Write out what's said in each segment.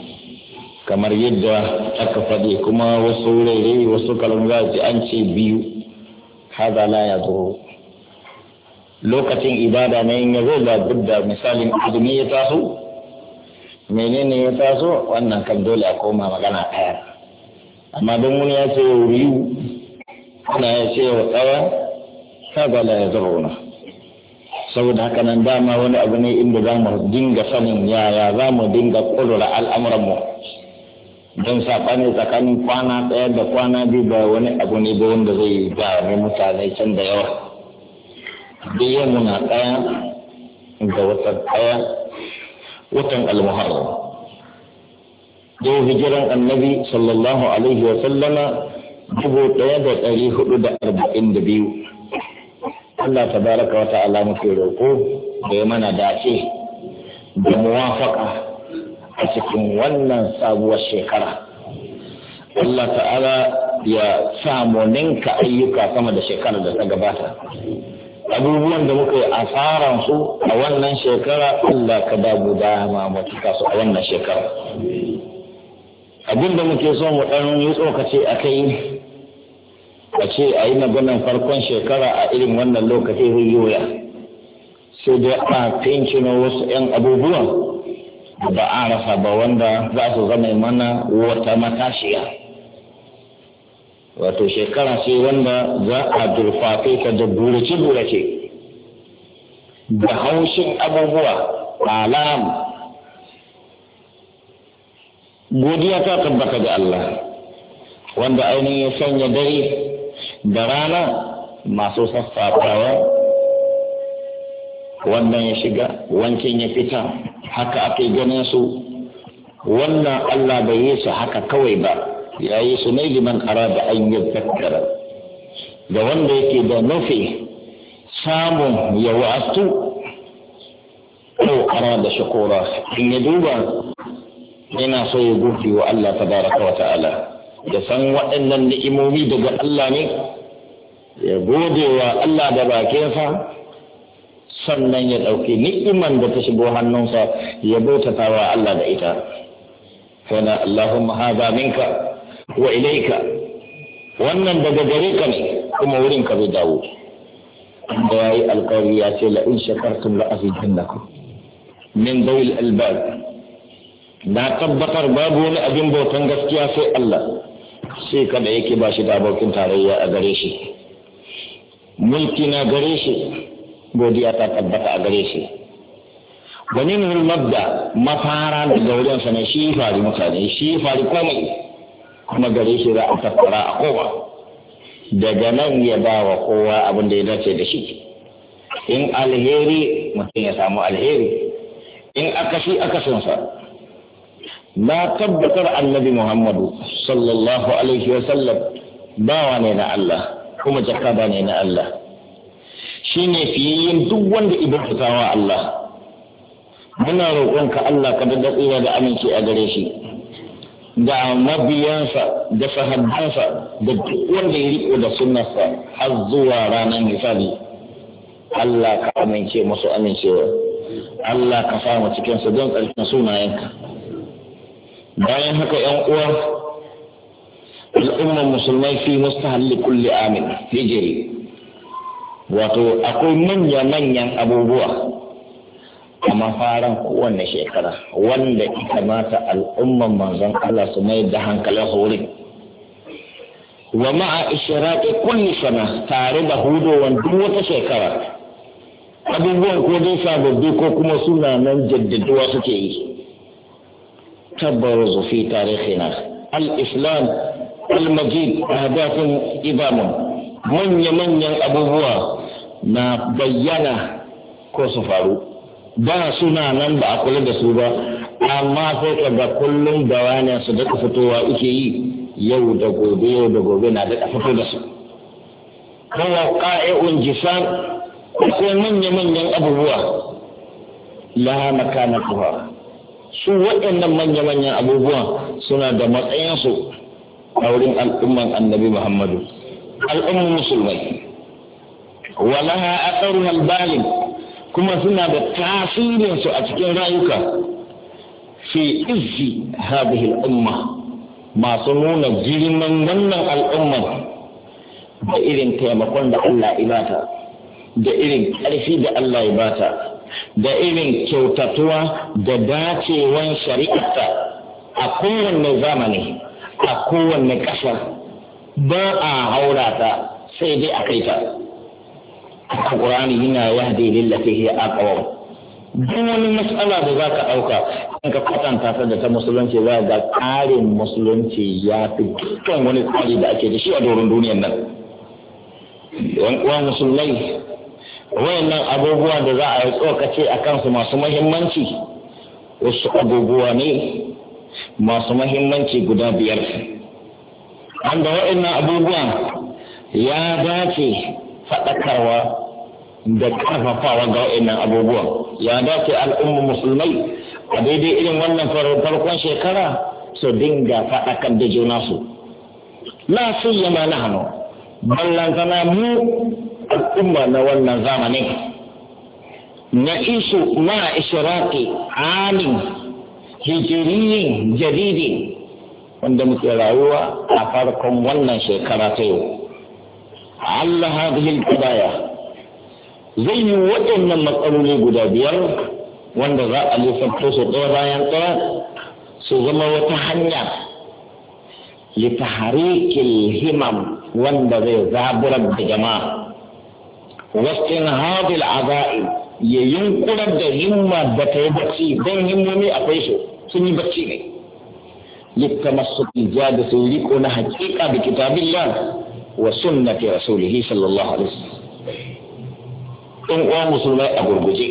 kamar yadda aka faɗi, kuma wasu wurare wasu kalmomi an ce biyu, haza la ya zo lokacin ibada ne in ya zo da misalin azumi ya taso, menene ya taso, wannan kan dole a koma magana ɗaya. Amma don wani ya ce biyu ana ya ce wa tsaya, haza la ya zo. Saboda haka nan dama wani abu ne inda za mu dinga sanin yaya za mu dinga ƙudura al'amuranmu, don saɓani tsakanin kwana ɗaya da kwana biyu ba wani abu ne ba wanda zai ba ne mutane can da yawa. Biya muna ɗaya ga watan ɗaya, watan al-Muharram. Yau hijiran annabi sallallahu alaihi wa sallama 1442. Allah tabaraka wa ta'ala muke roƙo da ya mana dace da muwafaka a cikin wannan sabuwar shekara. Allah ta'ala ya samu ninka ayyuka sama da shekarar da ta gabata. Abubuwan da muka yi asaran su a wannan shekara, Allah ka damu dama mu cika su a wannan shekara. Abin da muke so mu ɗan yi tsokace a kai, a ce a yi maganan farkon shekara a irin wannan lokaci zai yi wuya, sai dai a fincino wasu 'yan abubuwan da ba a rasa ba wanda za su zama mana wata matashiya. Wato shekara ce wanda za a durfafe ta da burace-burace da haushin abubuwa, alam. Godiya ta tabbata ga Allah wanda ainihin ya sanya dare da rana masu sassafawa, wannan ya shiga wancan ya fita, haka ake ganin su. Wannan Allah bai yi su haka kawai ba, ya yi su ne liman arada an yi zakkara, da wanda yake da nufi samun ya wa'astu ko arada shukura, in ya duba yana so ya gufi wa Allah tabaraka wa ta'ala, da san waɗannan ni'imomi daga Allah ne, ya gode wa Allah da bakinsa, sannan ya ɗauki ni'iman da ta shigo hannunsa ya bautata wa Allah da ita. Kana Allahumma hadha minka wa ilayka, wannan daga gare ka ne kuma wurin ka zai dawo. Da yayi alƙawari ya ce la in shakartum la azidannakum min dawil albab. Na tabbatar babu wani abin bautan gaskiya sai Allah, sai kada yake ba shi da abokin tarayya a gare shi. Mulki na gare shi, godiya ta tabbata a gare shi. Wani nuna mabda mafara da gaurinsa ne, shi fari mutane, shi fari komai, kuma gare shi za a tattara a kowa. Daga nan ya ba wa kowa abin da ya dace da shi. In alheri mutum ya samu alheri, in akashi akasinsa. Na tabbatar annabi Muhammadu sallallahu alaihi wa sallam bawa ne na Allah kuma jakada ne na Allah, shi ne fiyayyen duk wanda ibadawa Allah. Muna roƙonka Allah ka da tsira da aminci a gare shi, da mabiyansa da sahabbansa da duk wanda ya riko da sunnarsa har zuwa ranar misali. Allah ka amince musu amincewa, Allah ka samu cikin su don ƙarfin sunayenka. Bayan haka ‘yan uwa, al'ummar musulmai fi mustahalli kulli amin hijiri, wato akwai manya-manyan abubuwa a mafaran kowanne shekara wanda ya kamata al'ummar manzon Allah su mai da hankalin wurin. Wa ma'a ishiraki kulli sana, tare da hudowar duk wata shekara, abubuwan ko dai sababbi ko kuma suna nan jaddaduwa suke yi. تبرز في تاريخنا الإسلام المجيد أهداف إمام من أبوه ما بيّنا كوسفارو ba suna nan ba a kula da su ba, amma sai ka ga kullum bayanin su daga fitowa ake yi yau da gobe na daga fito da su. Kawo ƙa'i'un jisan akwai manya-manyan abubuwa la makana kuwa. Su waɗannan manya-manyan abubuwan suna da matsayinsu a wurin al'umman annabi Muhammadu, al'umman musulmai. Walaha aqarru al-balim, kuma suna da tasirinsu a cikin rayuka. fi izzi hadhihi al-umma masu nuna girman wannan al'ummar da irin taimakon da Allah ya bata da irin ƙarfi da Allah ya bata da irin kyautatuwa da dacewan shari'arta a kowanne zamani a kowanne ƙasa ba a haura ta sai dai a kai ta Al-Qur'ani yana yahdi lillati hiya aqwam duk wani matsala da za ka ɗauka in ka kwatanta ta da ta musulunci za ga tsarin musulunci ya fi dukkan wani tsari da ake da shi a doron duniyar nan yan uwa musulmai wayannan abubuwa da za a yi tsokace a kansu masu mahimmanci wasu abubuwa ne masu mahimmanci guda 5 wanda wayannan abubuwa ya dace faɗakarwa da ƙarfafawa ga wayannan abubuwan ya dace al'ummar musulmai a daidai irin wannan farkon shekara su dinga faɗakar da juna su la siyama nahnu ballantana mu al'umma na wannan zamanin na isu ma ishraqi amin hijiriyin jadidi wanda muke rayuwa a farkon wannan shekara ta yau Allah hadhihi al-qadaya zai yi waɗannan matsaloli guda 5 wanda za a lissafto su ɗaya bayan ɗaya su zama wata hanya litaharikil himam wanda zai zaburar da jama'a wasu hadil azai ya yunkurar da himma da ta yi bacci don himmomi akwai su sun yi bacci ne littamasu ijada su riko na hakika da kitabillah wa sunnati rasulihi sallallahu alaihi wasallam in uwa musulmai a gurguje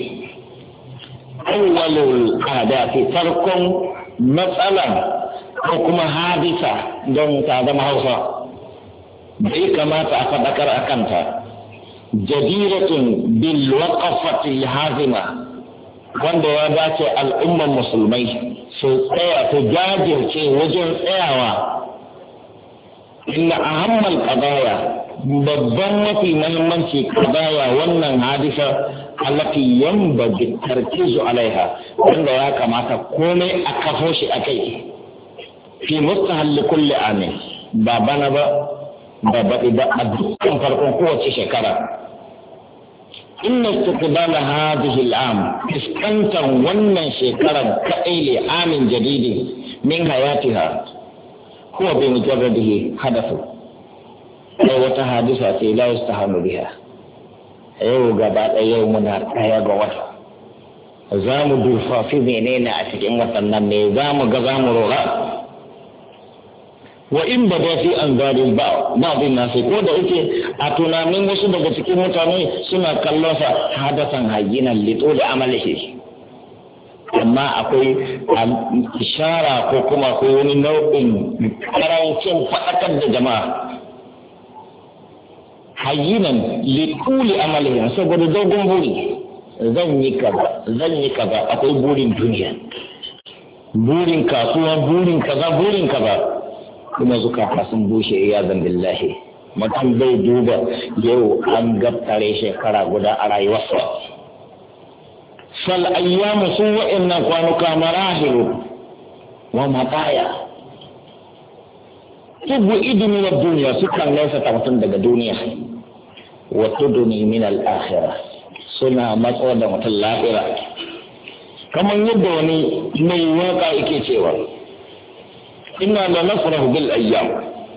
awwalul ahdathi farkon matsalan ko kuma hadisa don ta zama Hausa bai kamata a faɗakar a kanta jadiratun bil waqafati hazima wanda ya dace al'ummar musulmai su tsaya su jajirce wajen tsayawa inna ahammal qadaya babban mafi muhimmanci qadaya wannan hadisa allati yanbaghi tarkizu alaiha wanda ya kamata komai a kafo shi akai fi mustahalli kulli amin ba bana ba ba baɗi ba a dukkan farkon kowace shekara inna istiqbala hadhihi al'am iskantar wannan shekarar kaɗai li amin jadidi min hayatiha huwa bi mujarradihi hadathu ai wata hadisa ce la yastahamu biha yau gaba ɗaya yau muna ɗaya ga wata za mu durfafi menene a cikin watan nan ne za mu ga za mu roƙa wa in ba da fi an zari ba bin nasi ko da yake a tunanin wasu daga cikin mutane suna kallon sa hadasan hayyinan lito da amalihi amma akwai ishara ko kuma akwai wani nau'in karancin faɗakar da jama'a hayyinan lituli amalihi saboda dogon buri zan yi kaza akwai burin duniya burin kasuwa burin kaza kuma zukata sun bushe iyazan billahi mutum bai duba yau an gaftare shekara guda a rayuwarsa fal ayyamu sun wa'annan kwanuka marahilu wa mataya tubu idini wa duniya sukan nesa ta mutum daga duniya wa tuduni min al-akhirah suna matso da mutum lafira kamar yadda wani mai waka yake cewa inna la nafrahu bil ayyam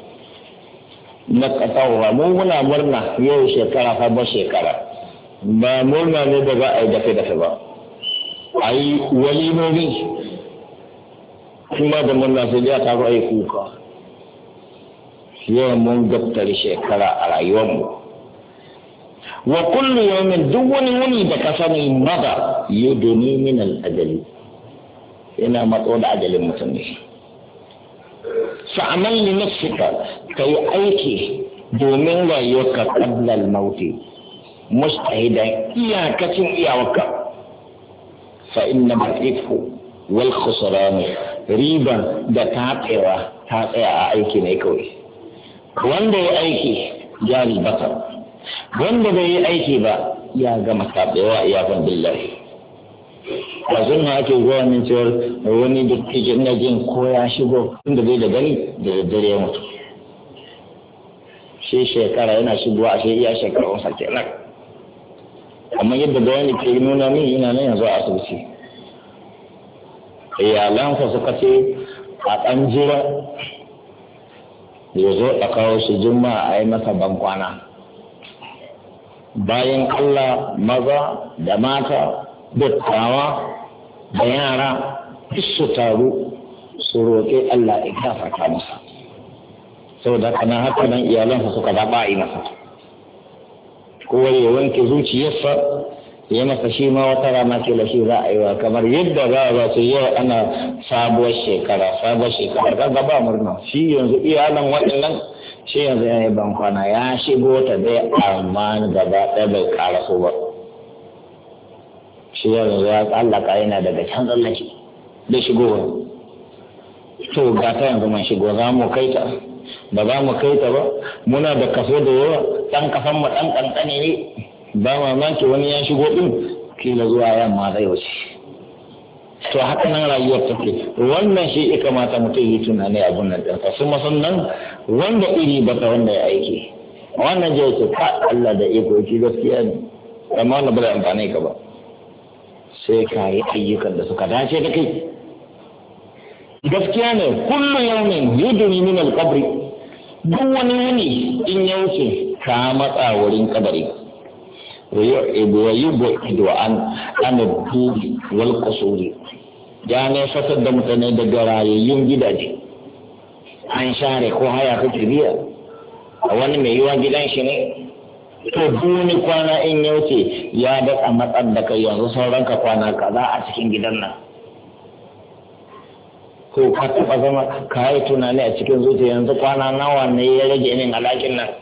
nakatawa mu muna murna yau shekara fa ba shekara ba murna ne da za a yi dafe ba a yi walimomi kuma da murna sai ya taru a yi kuka yau mun gaftari shekara a rayuwarmu wa kullu yawmin duk wani wuni da ka sani mada yuduni min al-ajali yana matso da ajalin mutum ne fa'amal li nafsika kai aiki domin rayuwarka qabla al-mauti mustahidan iyakacin iyawarka fa inna al-ifku wal khusran riba da taɓewa ta tsaya a aiki ne kawai wanda ya aiki ya ribata wanda bai yi aiki ba ya gama taɓewa iyakun billahi a sunna ake zuwa min cewar wani da ke ina jin ko ya shigo inda zai da gani da daddare ya mutu shi shekara yana shigowa a shi iya shekarunsa kenan amma yadda bayani ke nuna min ina nan yanzu a asibiti iyalansa suka ce a ɗan jira ya zo a kawo shi juma'a a yi masa bankwana bayan Allah maza da mata dattawa da yara duk su taru su roƙi Allah ya gafarta masa saboda kana haka nan iyalansa suka zaɓa a yi masa kowa ya wanke zuciyarsa ya masa shi ma wata rana ce da shi za a yi wa kamar yadda za a ba su yau ana sabuwar shekara kaga ba murna shi yanzu iyalan waɗannan shi yanzu ya yi bankwana ya shigo ta dai amma gaba ɗaya bai ƙaraso ba shi yanzu ya tsallaka yana daga can tsallake bai shigo ba to ga ta yanzu man shigo za mu kai ta ba za mu kai ta ba muna da kaso da yawa ɗan kafan mu ɗan ƙanƙane ne ba mamaki wani ya shigo ɗin kila zuwa yamma zai wuce to haka nan rayuwar take wannan shi ya kamata mutum yi tunani abun nan ɗinsa su nan wanda iri baka wanda ya aiki wannan je ce ka Allah da iko yake gaskiya ne amma wannan ba da amfani ka ba sai ka yi ayyukan da suka dace da kai gaskiya ne kullu yawmin yudni min al-qabri duk wani wuni in ya wuce ka matsa wurin kabari wa yubu an ad-duri wal qusuri ya ne fatar da mutane daga rayayyun gidaje an share ko haya kake biya a wani mai yiwa gidan shi ne to duni kwana in ya wuce ya daɗa matsar da kai yanzu sauran ka kwana kaza a cikin gidan nan ko ka taɓa zama ka yi tunani a cikin zuciya yanzu kwana nawa ne ya rage min alaƙin nan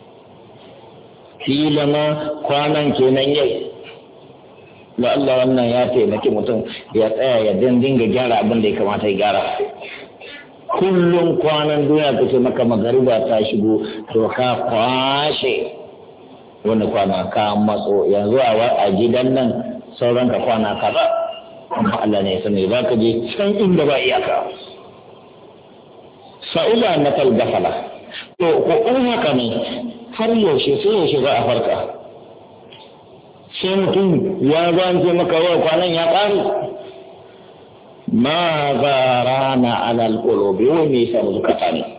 kila ma kwanan kenan yau da Allah wannan ya taimaki mutum ya tsaya ya dinga gyara abin da ya kamata ya gyara kullum kwanan duniya ka ce maka magariba ta shigo to ka kwashe wani kwana ka matso yanzu a gidan nan sauran ka kwana kaza amma Allah ne ya sani za ka je can inda ba iyaka sa'ula na talgafala to ko in haka ne har yaushe sai yaushe za a farka sai mutum ya zance maka yau kwanan ya ƙare ma za rana alal ƙolobi wani ya samu zukata ne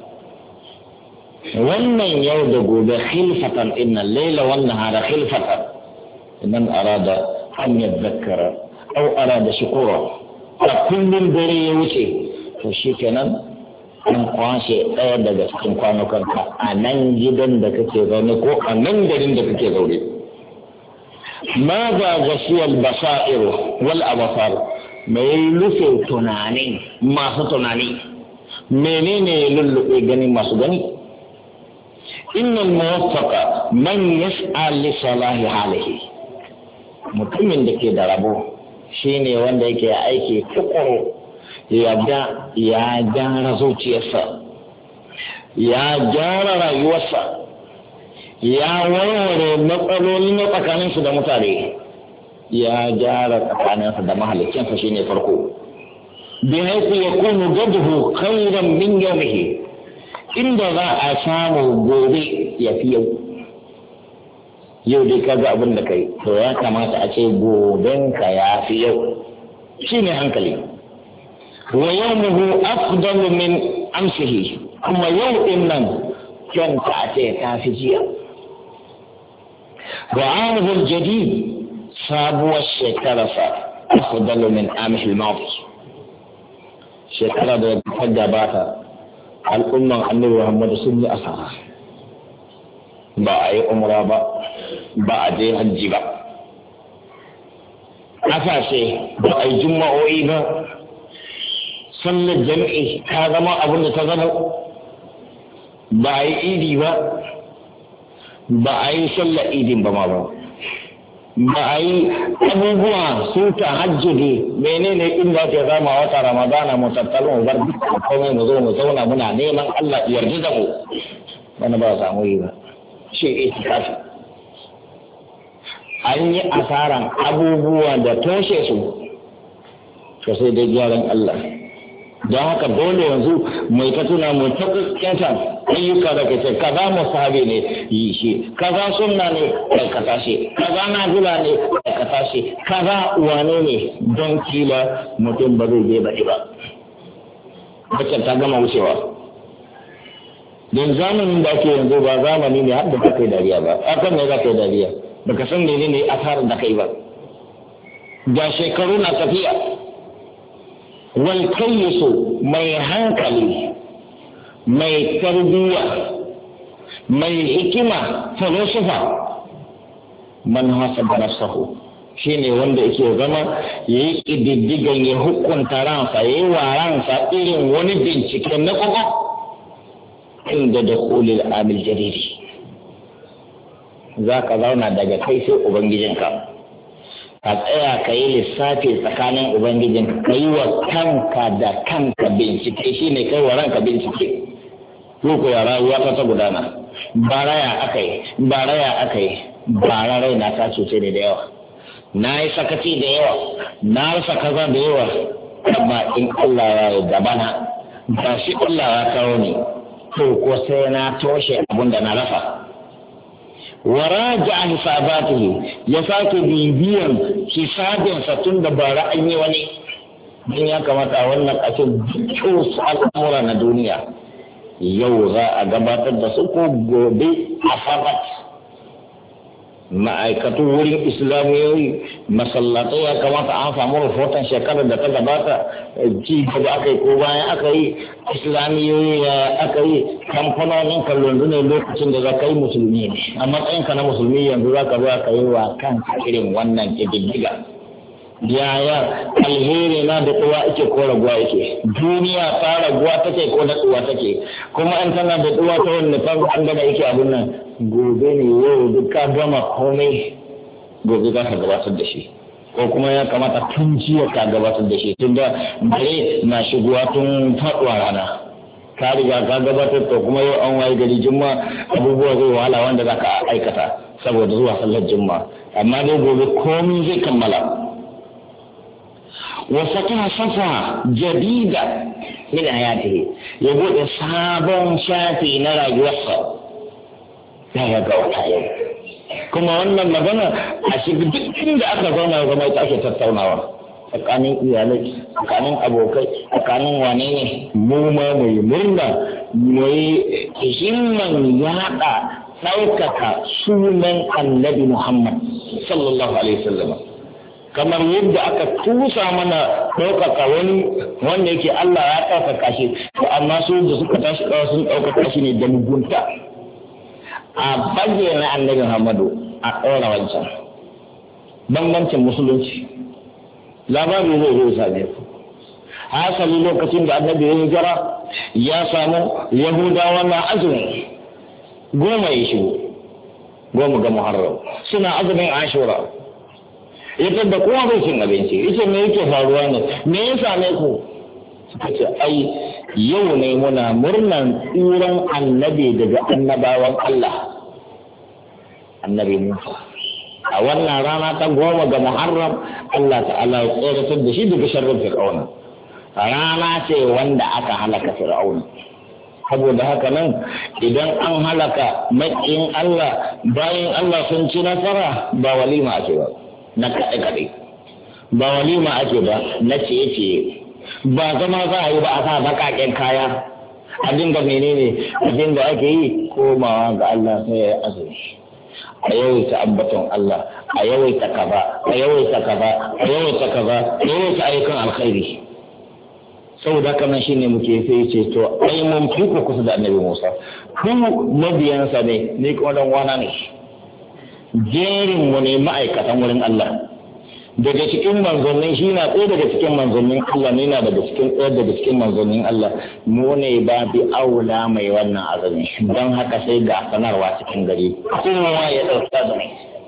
wannan yau da gobe khilfatan inna laila wannan hada khilfatan idan arada an yadhakkara aw arada shukura a kullum dare ya wuce to shikenan an kwashe ɗaya daga cikin kwanukanka a nan gidan da kake zaune ko a nan garin da kake zaune ma za gasiyar basa'ir wal abasar mai rufe tunani masu tunani menene lullube gani masu gani innal muwaffaqa man yas'a li salahi halihi mutumin da ke da rabo shine wanda yake aiki tukuru ya gyara zuciyarsa ya gyara rayuwarsa ya warware matsaloli na tsakaninsu da mutane ya gyara tsakaninsa da mahalicinsa shine farko bi haifu ya kunu gaduhu khairan min yawmihi inda za a samu gobe ya fi yau dai kaga abin da kai to ya kamata a ce gobenka ya fi yau shine hankali wa yawmuhu afdalu min amsihi kuma yau din nan kyanta a ce ta fi jiya wa amul jadid sabuwar shekararsa afdalu min amihil madi shekara da ta gabata al'umman annabi Muhammad sun yi asara ba a yi umra ba a je hajji ba kasashe ba a yi juma'o'i ba sallar jami'i ta zama abin da ta zama ba a yi idi ba a yi sallar idin ba ma ba a yi abubuwa su ta hajjudi menene inda ke zama wata ramadana mu tattalin mu bar dukkan komai mu zo mu zauna muna neman Allah ya yarda da mu wani ba samu yi ba shi itikafi an yi asaran abubuwa da toshe su to sai dai gyaran Allah. Don haka dole yanzu mai ta tuna mu ta kyanta ayyuka da kace kaza musahabi ne yi shi, kaza sunna ne aikata shi, kaza nafila ne aikata shi, kaza wane ne, don kila mutum ba zai je baɗi ba. Wacce ta gama wucewa. Don zamanin da ake yanzu ba zamani ne har da ka kai dariya ba, akan ne za ka yi dariya, baka san menene asarar da kai ba. Ga shekaru na tafiya. Walkayyisu mai hankali, mai tarbiyya, mai hikima, filosofa, man hasaba nafsahu shine wanda yake zama yayi kididdigan ya hukunta ransa, yayi wa ransa irin wani bincike na kwakwa inda da kulil amil jariri. Za ka zauna daga kai sai ubangijinka, ka tsaya ka yi lissafi tsakanin ubangijin, ka yi wa kanka da kanka bincike, shi ne kai wa ranka bincike. Ko ya rayuwa ta gudana, ba raya aka yi, bara rai na ta cuce ne da yawa, na yi sakaci da yawa, na rasa kaza da yawa, amma in Allah ya yi dabana ba shi Allah ya kawo ni, to ko sai na toshe abin da na rasa. waraja hisabatihi ya sake bibiyan hisabinsa tun da bara an yi wani. Don ya kamata a wannan ƙasar dukkan al'amura na duniya yau za a gabatar da su ko gobe a farat. Ma'aikatu wurin islamiyoyi masallatai ya kamata an samu rahoton shekarar da ta gabata, ci gaba aka yi ko bayan aka yi, islamiyoyi aka yi, kamfanonin kallon ne lokacin da za ka yi musulmi ne a matsayinka na musulmi yanzu za ka zo ka yi wa kanka irin wannan ƙididdiga. Yaya alheri na da tsuwa ake ko raguwa yake, duniya ta raguwa take ko da tsuwa take, kuma an tana da tsuwa ta wanda ta bangare yake abun nan. Gobe ne yau duk ka gama komai, gobe za ka gabatar da shi, ko kuma ya kamata tun jiya ka gabatar da shi, tun da dare na shigowa tun faɗuwa rana ka riga ka gabatar. To kuma yau an waye gari jumma abubuwa zai wahala wanda za ka aikata saboda zuwa sallar jumma, amma dai gobe komai zai kammala. وفتح صفحة جديدة من حياته يقول sabon shafi na rayuwarsa ya ga wata yau. Kuma wannan magana a shiga duk inda aka zauna zama ita ake tattaunawa tsakanin iyalai, tsakanin abokai, tsakanin wane ne. Mu ma mai murna mai himman yaɗa ɗaukaka sunan annabi Muhammad sallallahu alaihi wasallam, kamar yadda aka tusa mana ɗaukaka wani wanda yake Allah ya ɗaukaka shi, amma su da suka tashi sun ɗaukaka shi ne da mugunta. A bayyana annabi Muhammadu a ɗora wancan bambancin musulunci. Labari zai same ku. Hasali lokacin da annabi ya hijira ya samu Yahudawa na azumi 10 ya shigo, 10 ga Muharram suna azumin Ashura. Ita da kowa zai cin abinci, ita me yake faruwa ne, me ya same ku? Suka ce ai yau ne muna murnan tsiran annabi daga annabawan Allah, annabi Musa. A wannan rana ta 10 ga Muharram Allah ta'ala ya tsoratar da shi daga sharrin Fir'auna. Rana ce wanda aka halaka Fir'auna. Saboda haka nan idan an halaka maƙiyin Allah, bayan Allah sun ci nasara, ba walima ake ba na kaɗe-kaɗe, ba walima ake ba na ciye-ciye, ba zama za a yi ba a sa baƙaƙen kaya a dinga menene, abin da ake yi komawa ga Allah sai ya azumi, a yawaita ambaton Allah, a yawaita kaza, a yawaita kaza, a yawaita kaza, a yawaita ayyukan alkhairi. Saboda haka nan shine muke sai ce to ai mun fi ku kusa da Annabi Musa, ku mabiyansa ne, ni kuma dan wana ne. Jerin mu ne ma'aikatan wurin Allah. Daga cikin manzannin shi na ɗaya daga cikin manzannin Allah, ne na daga cikin ɗaya daga cikin manzannin Allah. Mu ne ba bi aula mai wannan azumi, don haka sai ga sanarwa cikin gari kowa ya ɗauka da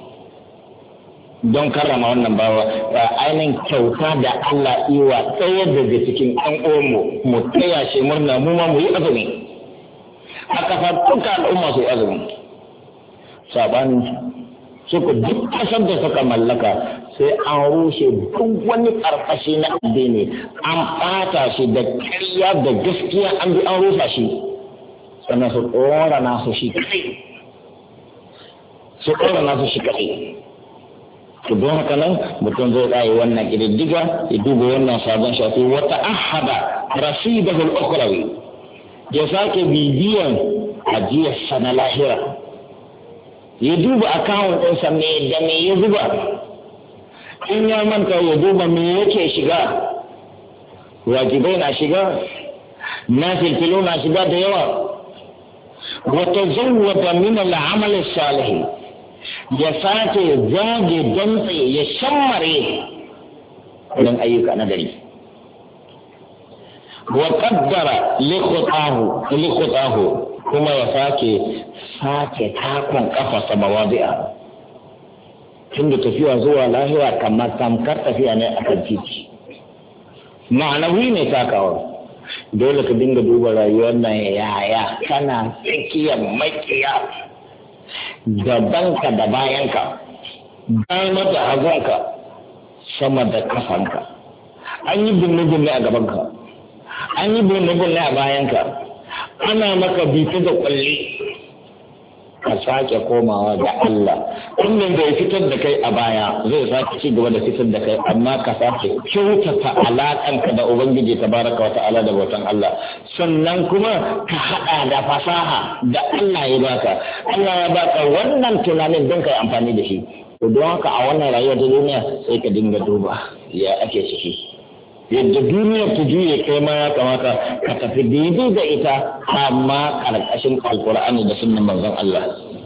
don karrama wannan bawa ainihin kyauta da Allah iwa ɗaya daga cikin ɗan uwanmu mu taya shi murna mu ma mu yi azumi. Haka fa duka al'umma su yi azumi. Sabanin suka duk kasar da suka mallaka sai an rushe duk wani karkashi na addini, an ɓata shi da ƙarya da gaskiya, an bi an rusa shi, sannan su ɗora nasu shi kaɗai. To don haka nan mutum zai tsaye wannan ƙididdiga ya duba wannan sabon shafi wata ahada rasidahul ukhrawi, ya sake bibiyan ajiyarsa na lahira, ya duba akawun ɗinsa me da me ya zuba, in ya manta ya duba me yake shiga, wajibai na shiga, na filfilo na shiga da yawa. Wata zawwada min al-amal salih, ya sake zage dantse ya shammare don ayyuka na gari. Wa qaddara li khutahu, kuma ya sake takon kafa mawadi'a, tunda tafiya zuwa lahira kamar tamkar tafiya ne a kan titi, ma'anawi ne takawa. Dole ka dinga duba rayuwar nan, yaya kana tsakiyar makiya, gabanka da bayanka, dama da hagunka, sama da kafanka, an yi binne-binne a gabanka, an yi binne-binne a bayanka, ana maka bita da kwalli. Ka sake komawa da Allah, wannan da ya fitar da kai a baya zai sake ci gaba da fitar da kai, amma ka sake kyautata alaƙanka da Ubangiji tabaraka wa ta'ala da bautan Allah, sannan kuma ka haɗa da fasaha da Allah ya baka. Allah ya baka wannan tunanin don ka yi amfani da shi. To don haka a wannan rayuwar ta duniya sai ka dinga duba ya ake ciki, yadda duniyar ta juye kai ma ya kamata ka tafi daidai da ita, amma karkashin alkur'ani da sunnan manzon Allah.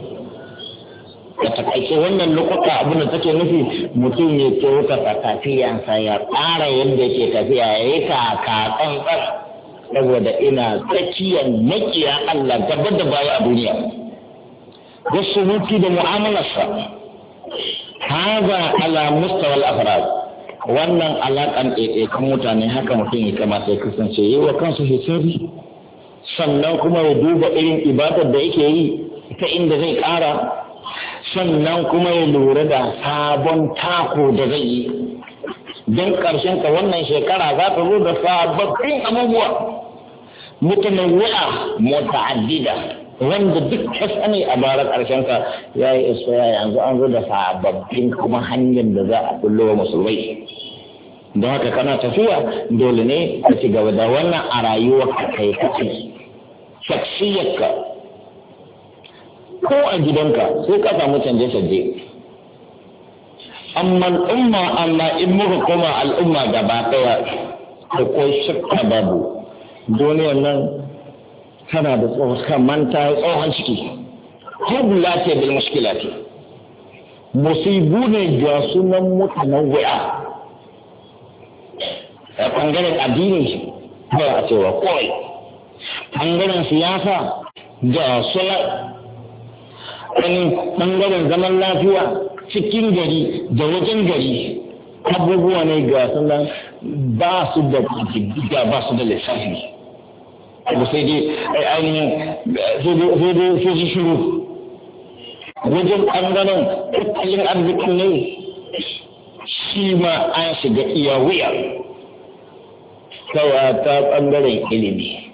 Da takaice wannan lokuta abin da take nufi, mutum ya kyautata tafiyansa, ya tsara yadda yake tafiya, ya yi kaka tsantsan, saboda ina tsakiyar makiya Allah gaba da baya a duniya. Wasu hutu da mu'amalarsa, haza ala mustawal afrad, wannan alaƙan ɗaiɗaikan mutane haka mutum ya kamata ya kasance yi wa kansu hisabi, sannan kuma ya duba irin ibadar da yake yi ta inda zai ƙara, sannan kuma ya lura da sabon tako da zai yi don ƙarshen ka wannan shekara za ta zo da sababbin abubuwa mutanawwi'a muta'addida, wanda duk ka sani a bara ƙarshen ka ya yi isfaya, yanzu an zo da sababbin kuma hanyar da za a kullo wa musulmai. Don haka kana tafiya dole ne ka ci gaba da wannan a rayuwar ka kai kaci shaksiyarka, ko a gidanka sai ka samu canje-canje. Amma in muka koma al'umma gaba ɗaya, da ko shakka babu duniyar nan tana da tsohon ciki, hubla ce bil mushkilati, musibu ne ga sunan mutanawwi'a. A ɓangaren addini shi ba a cewa kawai, ɓangaren siyasa da suna, wani ɓangaren zaman lafiya cikin gari da wajen gari, abubuwa ne ga sunan ba su da ƙididdiga, ba su da lissafi. Abu sai dai ainihin sai su shiru. Wajen ɓangaren tattalin arzikin ne shi ma an shiga iya wuya. Kawa ta ɓangaren ilimi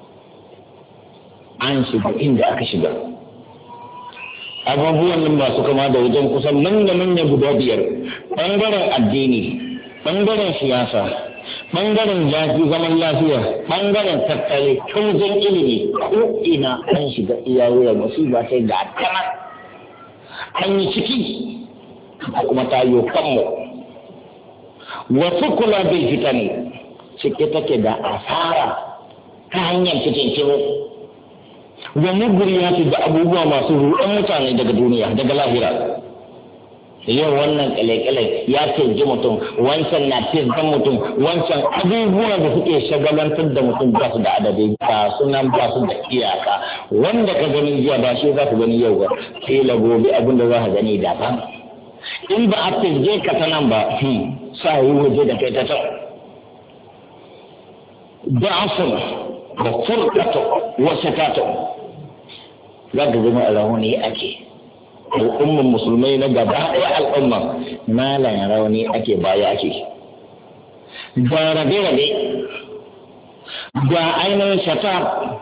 an shiga inda aka shiga. Abubuwan nan masu kama da wajen kusan manya guda 5, ɓangaren addini, ɓangaren siyasa, ɓangaren zaman lafiya, ɓangaren tattali, wajen ilimi, ko ina an shiga iya wuya musiba sai ga kana an yi ciki kuma ta yi kanmu. Wasu kula bai fita ne cike take da asara ta hanyar fitinciro, wani guriyati da abubuwa masu ruɗan mutane daga duniya, daga lahira. Yau wannan kyale-kyale ya ji mutum, wancan na fizgan mutum, wancan abubuwa da suke shagalantar da mutum ba su da adadi, ba sunan ba su da iyaka. Wanda ka gani jiya ba shi za ka gani yau ba, kila gobe abin da za ka gani daban. In ba a fizge ka ta nan ba, sa yi waje da kai ta can. Da'afin da furkato wasu tato, za ka zama a rahoni ake. al'umman musulmai na gaba ɗaya al'umma malan rauni ake baya ake ga rabe-rabe ga ainihin shata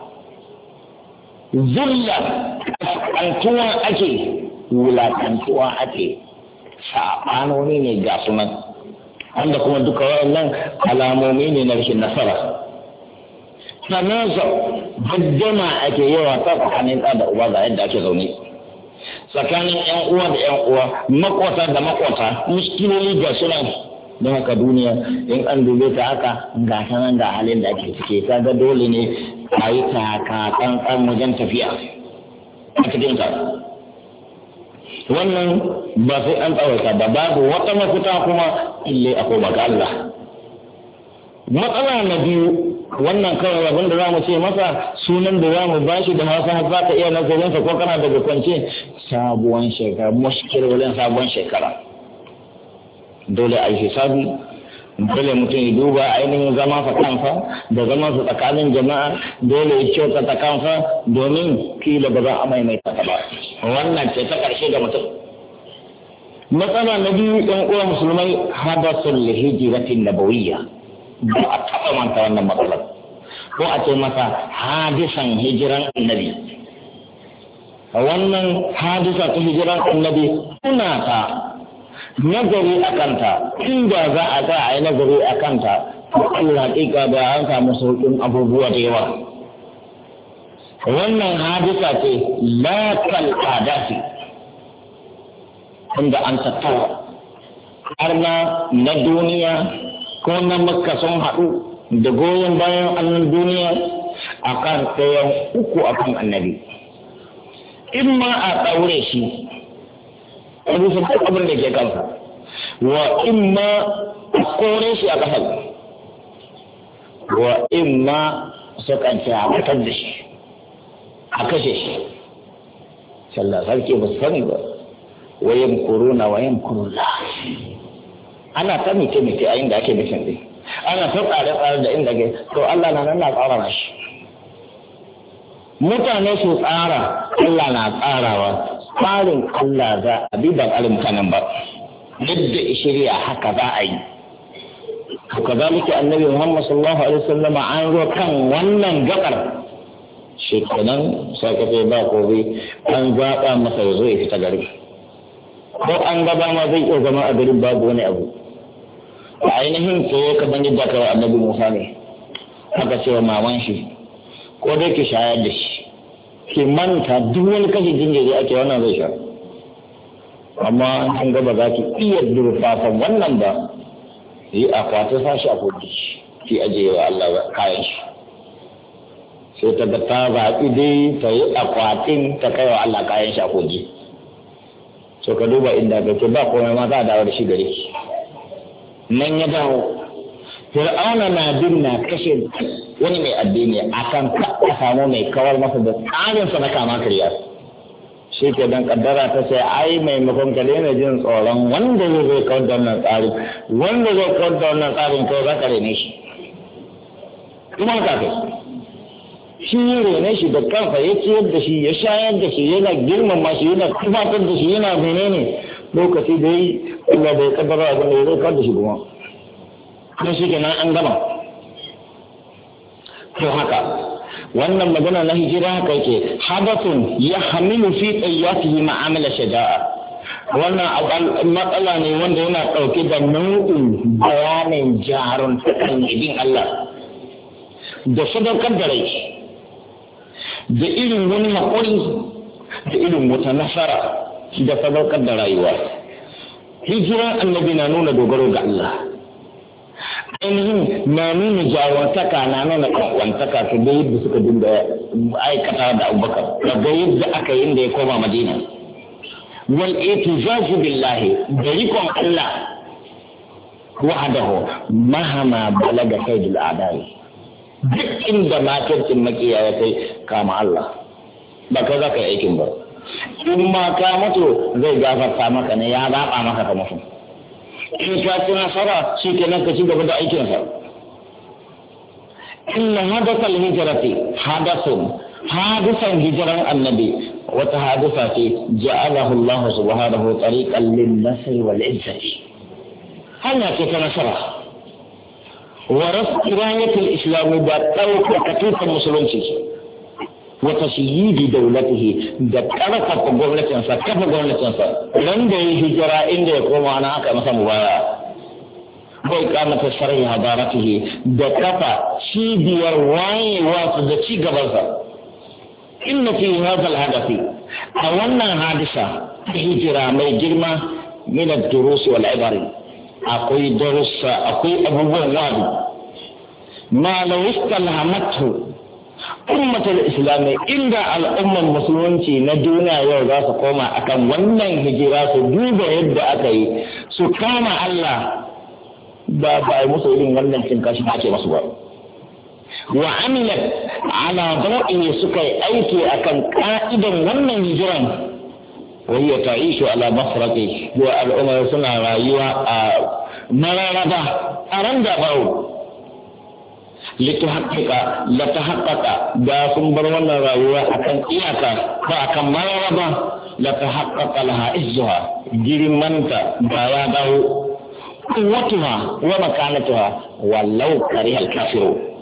zulla ƙantuwa ake wulaƙantuwa ake saɓanoni ne ga sunan wanda kuma duka waɗannan alamomi ne na rashin nasara sannan gaddama ake yawa ta tsakanin ɗa da uba ga yadda ake zaune tsakanin yan uwa da yan uwa makwata da makwata muskiloli ga sunan don haka duniya in an dube ta haka ga sanan da halin da ake cike kaga dole ne a yi taka tsantsan wajen tafiya a cikin ta wannan ba sai an tsawaita ba babu wata mafita kuma ille a koma ga Allah. Matsala na biyu wannan kawai abin da za mu ce masa sunan da za mu bashi da hausa za ka iya nazarinsa ko kana daga kwance sabuwan shekara mushkilolin sabuwan shekara dole a yi hisabi dole mutum ya duba ainihin zama sa kansa da zaman sa tsakanin jama'a dole ya kyautata kansa domin kila ba za a maimaita ta ba wannan ce ta karshe ga mutum. Matsala na biyu ɗan uwa musulmai hadasul hijratin nabawiyya ba a taɓa manta wannan matsalar ko a ce masa hadisan hijiran annabi. Wannan hadisa ta hijiran annabi kuna ta nazari a kanta inda za a ga a yi nazari a kanta to Allah hakika da an samu sauƙin abubuwa da yawa. Wannan hadisa ce la kal adati inda an tattawa har na duniya ko na makka sun haɗu da goyon bayan annan duniya a kan tsayon uku a kan annabi in ma a ɗaure shi a rufe duk abin da ke kansa wa in ma a kore shi a ƙasar wa in ma su kanci a fitar da shi a kashe shi sallah sarki ba su sani ba wayan kuruna wayan kurula ana ta mace a inda ake nufin ɗin ana ta tsare da inda ke to Allah na nan na tsara na shi mutane su tsara Allah na tsarawa tsarin Allah za a bi ba tsarin mutanen ba duk da shirya haka za a yi to kazalika annabi Muhammad sallallahu alaihi wasallam an zo kan wannan gabar shekanan sai ka ce ba kobe an zaɓa masa ya zo ya fita gari ko an gaba ma zai iya zama a garin babu wani abu a ainihin ko ka ban yadda kawai annabi Musa ne aka ce wa maman shi ko dai ki shayar da shi ki manta duk wani kashe jinjiri ake wannan zai sha amma an gaba za ki iya durfafan wannan ba yi akwati sashi a kogi ki ajiye wa Allah kayan shi sai ta ga ta zaɓi dai ta yi akwatin ta kai wa Allah kayan shi a kogi so ka duba inda ka ce ba komai ma za a dawo da shi gare shi nan ya dawo fir'auna na bin na kashe wani mai addini akan ka samu mai kawar masa da tsarinsa na kama karya shi ke dan kaddara ta sai ai maimakon ka daina jin tsoron wanda zai kawar da wannan tsarin wanda zai kawar da wannan tsarin kawai za ka rene shi kuma ka kai shi ya rene shi da kansa ya ciyar da shi ya shayar da shi yana girmama shi yana tufatar da shi yana menene lokaci da yi Allah bai kaddara abin da ya zai kawar da shi kuma kuma shi kenan an gama to haka wannan magana na hijira haka yake hadathun ya hamilu fi tayyatihi ma'amala shaja'a wannan matsala ne wanda yana ɗauke da nau'in bayanin jarun takan bin Allah da sadaukar da rai da irin wani haƙuri da irin wata nasara da sadaukar da rayuwa. Hijiran annabi na nuna dogaro ga Allah, ainihin na nuna jawantaka na nuna ƙanƙwantaka su ga yadda suka dinga aikata da Abubakar ga yadda aka yi da ya koma Madina wal itizazu billahi da rikon Allah wahdahu mahama balaga sayyidul a'dai duk inda makircin makiya ya kai kama Allah ba kai za ka yi aikin ba in ma ka mutu zai gafarta maka ne ya zaɓa maka ka mutu in ka ci nasara shi kenan ka ci gaba da aikinsa inna hadathal hijrati hadisan hijiran annabi wata hadisa ce ja'alahu Allah subhanahu tariqan lin-nasr wal-izzati hanya ce ta nasara wa rasirayatul islam da ɗaukaka musulunci wa tashyidi dawlatihi da karfafa gwamnatinsa kafa gwamnatinsa nan da ya hijira inda ya koma ana aka masa mubaya bai kamata sharhi hadaratihi da kafa cibiyar wayewa da ci gabansa inna fi hadha al-hadafi a wannan hadisa hijira mai girma min ad-durus wal ibari akwai darussa akwai abubuwan wadi ma law istalhamatu ummatul islam inda al'ummar musulunci na duniya yau za su koma akan wannan hijira su duba yadda aka yi su kama Allah ba musu irin wannan cin kashi da ake masu ba wa amilat ala da'i suka yi aiki akan ka'idan wannan hijiran wani ya ta'ishu ala masraqi wa al'umma suna rayuwa a mararaba a randa bawo litahaqqaqa da sun bar wannan rayuwa akan iyaka ko akan mararaba litahaqqaqa laha izzuha girmanta ba ya dawo قوتها ومكانتها ولو كره الكافر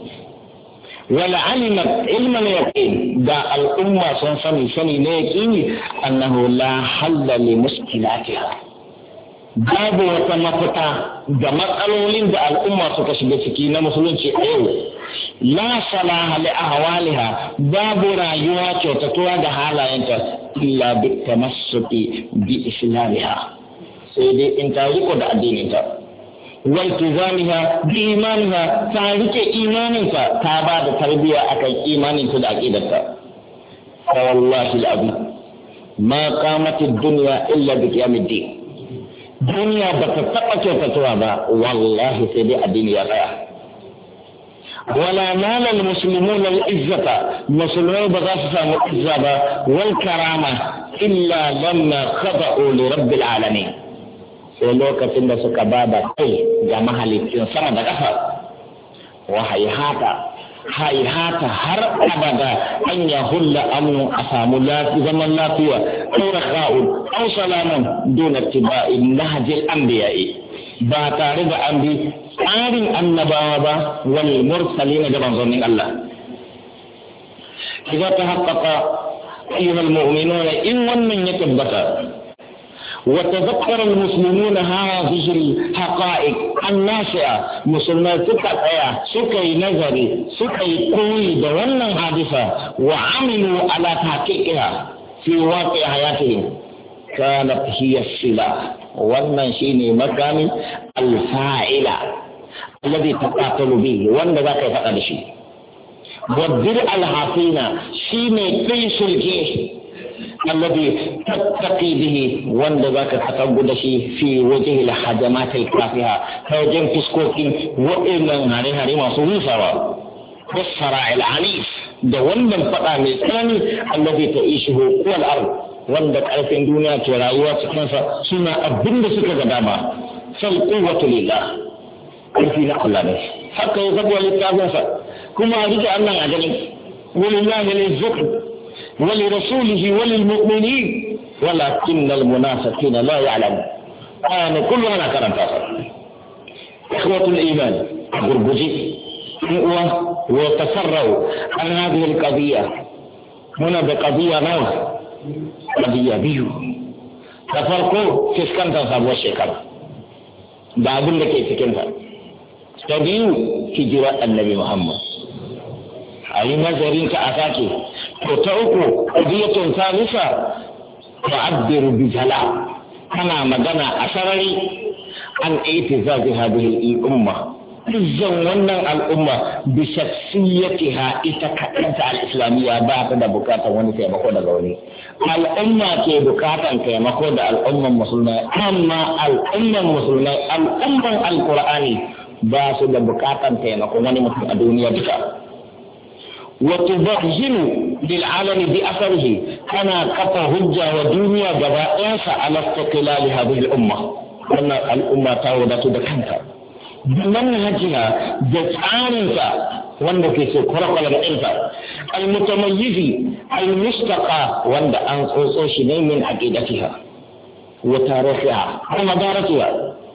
ولعلمت علم اليقين دا الأمة سنسمي يقين أنه لا حل لمشكلاتها babu wata mafita da matsalolin da al'umma suka shiga ciki na musulunci a yau la salaha li ahwaliha babu rayuwa kyautatuwa da halayenta illa bi tamassuki bi islamiha sai dai in ta riko da addininta wal tizamiha bi imaniha ta rike imaninta ta ba da tarbiyya akan imaninta da aqidarta fa wallahi al-abi ma qamat ad-dunya illa bi qiyam ad-din duniya ba ta taba kyautatuwa ba wallahi sai dai addini ya tsaya wala nala al-muslimuna al-izzata musulmai ba za su samu izza ba wal karama illa lamma khada'u li rabbil alamin sai lokacin da suka ba da kai ga mahalicin sama da ƙasa wa haihata har abada an ya hulla amnu a samu zaman lafiya aw rakha'u aw salaman duna tiba'in nahjil anbiya'i ba tare da an bi tsarin annabawa ba wal mursalin da manzonin Allah idan ta haqqaqa ayyuhal mu'minuna in wannan ya tabbata وتذكر المسلمون هذه الحقائق الناشئة مسلمات سكي نظري سكي قوي دولنا حادثة وعملوا على تحقيقها في واقع حياتهم كانت هي السلاح والنشين مكان الفاعلة الذي تقاتل به وانا ذاك يفقد شيء والدرع الحصينة شين قيس الجيش الذي تتقي به وان ذاك تتقود شيء في وجه الحجمات الكافية فوجن فسكوكين وإن عليها رما صوفا والصراع العنيف ده wannan fada mai tsanani alladhi ta'ishuhu wal ard wanda karfin duniya ke rayuwa cikin sa suna abin da suka ga dama fal quwwatu lillah karfi na Allah ne haka ya zabo littafin sa kuma rike Allah a gani wallahi lizzuk ولرسوله وللمؤمنين ولكن المنافقين لا يعلمون أنا كلنا كلام فاصل إخوة الإيمان بربجي وتفرعوا عن هذه القضية هنا بقضية نوع قضية بيو تفرقوا كسكن تصابوا الشكل بابن لكي سكنها تبيو هجرة النبي محمد أي نظرين كأساكي وتوقوا قضية ثالثة تعبر بجلاء كما مدنا أثري عن اعتزاز هذه الأمة زونا الأمة بشخصيتها إتكتنت الإسلامية بعد بكاتا ونسي مقودة غولي الأمة كي بكاتا كي مقودة الأمة المسلمة أما الأمة المسلمة الأمة القرآني باسد بكاتا كي مقودة ونسي الدنيا بكاتا وتبهجن للعالم بأثره أنا كفى هجة ودنيا جبائنس على استقلال هذه الأمة أن الأمة تعودة دكانتا بمنهجها جسعانك وأنك سكرق لبعينك المتميز المستقى وند أن صوصوش من عقيدتها وتاريخها ومدارتها.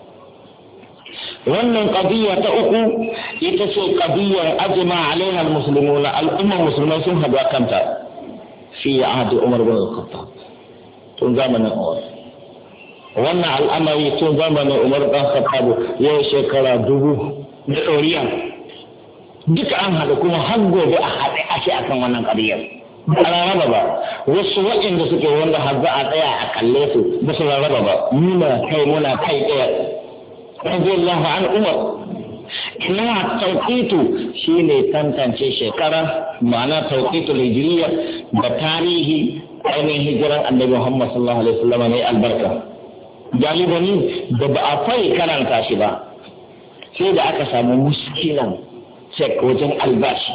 wannan qadiyya ta uku ita ce qadiyyar ajma alaiha almuslimuna al'umma musulmai sun haɗu kanta fi ahdi Umar bin Khattab tun zamanin Umar. Wannan al'amari tun zamanin Umar bin Khattab yau shekara 2000 da ɗoriya duka an haɗu kuma har gobe a haɗe ake akan wannan qadiyyar ba rarraba ba. Wasu waɗanda suke wanda har za a tsaya a kalle su ba su rarraba ba, muna kai ɗaya. رضي الله عن عمر إنما التوقيت شيء تنتهي شكرا معنى توقيت الهجرية بتاريخ أين هجرة النبي محمد صلى الله عليه وسلم من البركة جالبني ببعثي كلام كاشبا سيدا أكسام مشكلا شك وجن الباشي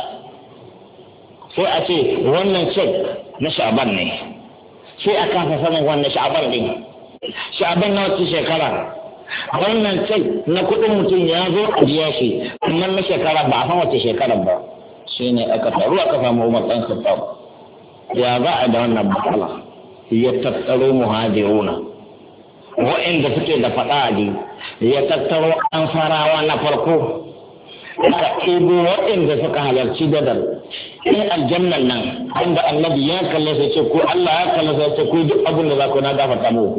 sai a ce wannan cek na sha'aban ne sai a kasa sanin wannan sha'aban ne sha'aban na wacce shekara wannan cek na kudin mutum ya zo a biya shi amma na shekara ba a san wace shekarar ba shi ne aka taru aka samu Umar ɗan Khattab ya za a da wannan matsala ya tattaro muhajiruna wa'inda suke da faɗaɗi ya tattaro an farawa na farko aka ɗebo waɗanda suka halarci badar in aljannan nan wanda annabi ya kalle sai ce ko Allah ya kalle sai ce ko duk abin da za ku na gafarta muku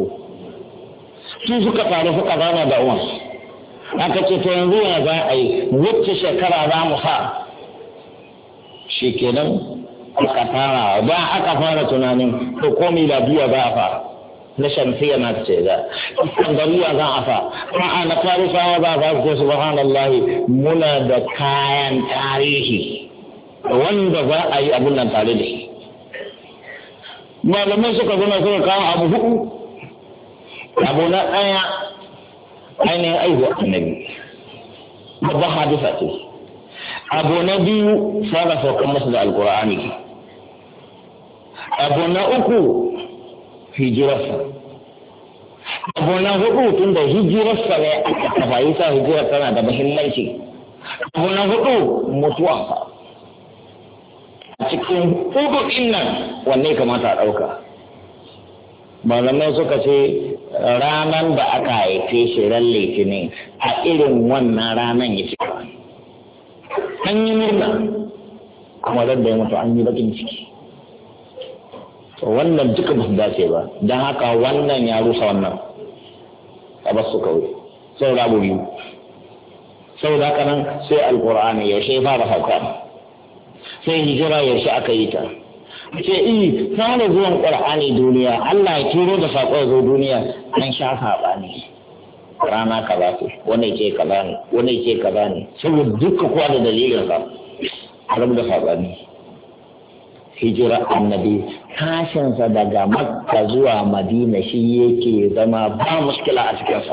su suka faru suka zama da uwan aka ce to yanzu ya za a yi wacce shekara za mu sa shi kenan aka fara da aka fara tunanin to komi da biya za a fara na shamsiya na ce da iskandariya za a fa a'a na farisawa za a fa subhanallah muna da kayan tarihi wanda za a yi abun nan tare da shi. Malamai suka zama suka kawo abu hudu. Abu na ɗaya ainihin aihuwa annabi babban hadisa ce. Abu na biyu fara saukan masa da alkur'ani. Abu na uku hijirarsa. Abu na hudu tun da hijirarsa ne aka tafayi sa hijirar tana da muhimmanci. Abu na hudu mutuwansa. Cikin hukukin nan wanne kamata a ɗauka. Malamai suka ce ranar da aka haife shi ran litinin a irin wannan ranar ya cika. An yi murna kuma da ya mutu an yi bakin ciki. To wannan duka ba su dace ba, don haka wannan ya rusa wannan a basu kawai sau da abu biyu. Sau da haka nan sai alkur'ani yaushe fara sauka, sai hijira yaushe aka yi ta. Ce fara zuwan ƙur'ani duniya, Allah ya turo da saƙon zo duniya an sha saɓani. Rana kaza ce, wani ce kaza ne, wani ce kaza ne, saboda duka kowa da dalilin sa, a rabu da saɓani. Hijira annabi tashinsa daga Makka zuwa Madina shi yake zama ba muskila a cikinsa.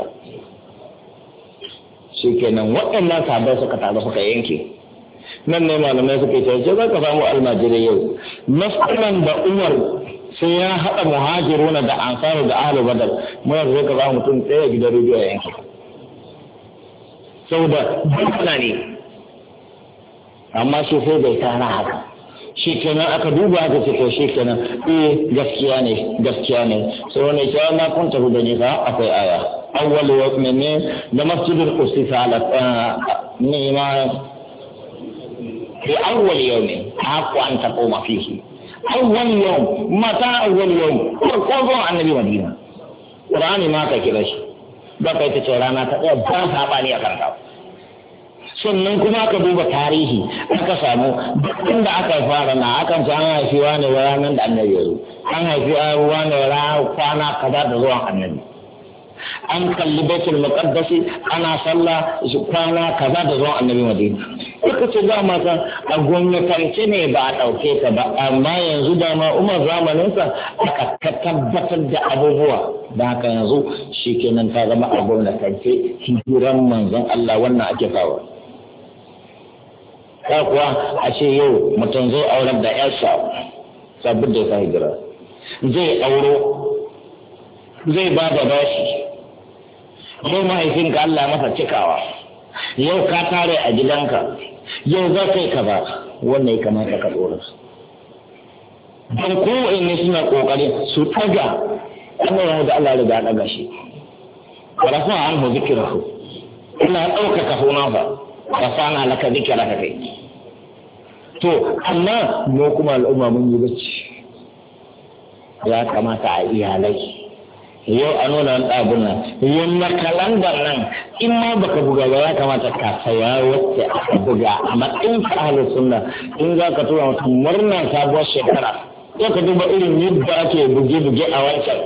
Shi kenan waɗannan sabai suka taru suka yanke. Nan ne malamai suka ce za ka samu almajirai yau. Masalan da Umar sai ya haɗa muhajiruna da ansaru da ahlu badar, mu yanzu ka samu mutum ɗaya gidan rediyo ya yanke. Saboda bankuna ne. Amma shi sai bai tara haka. Shi kenan aka duba aka ce to shi kenan gaskiya ne sai wani ce na kun tafi da nisa akwai aya awwal wa minne da masjidul qudsi ala ne ma fi awwal yawm haqqu an taquma fihi awwal yawm mata awwal yawm ko annabi Madina Qur'ani ma ka kira shi ba kai ta ce rana ta ɗaya ba sabani a karanta. Sannan kuma aka duba tarihi aka samu inda aka fara na akan ce an haifi wani ranar da annabi ya zo, an haifi wani kwana kaza da zuwan annabi, an kalli baitul muqaddasi ana sallah kwana kaza da zuwan annabi Madina. Suka ce dama kan a gwamnatance ne ba a ɗauke ta ba, amma yanzu dama Umar zamaninsa aka tabbatar da abubuwa da haka yanzu shi kenan ta zama a gwamnatance hijiran manzon Allah wannan ake kawo. Ka kuwa a ce yau mutum zai aurar da yarsa sabbin da ya hijira, zai auro, zai ba da bashi, yau mahaifinka Allah masa cikawa, yau ka tare a gidanka, yau za ka yi ka ba, wannan ya kamata ka ɗora. don kowanne suna kokari su taga annabawa da Allah ya riga daga shi wala fa an hu zikrahu ina ɗaukaka sunansa rafa'na laka zikraka kai to amma mu kuma al'umma mun yi bacci ya kamata a iyalai yau a nuna ɗabun nan yamma kalandar nan in ma baka buga ba ya kamata ka saya wacce aka buga a matsayin ka ahlus sunna in za ka tura mutum murna sabuwar shekara sai ka duba irin yadda ake buge-buge a wancan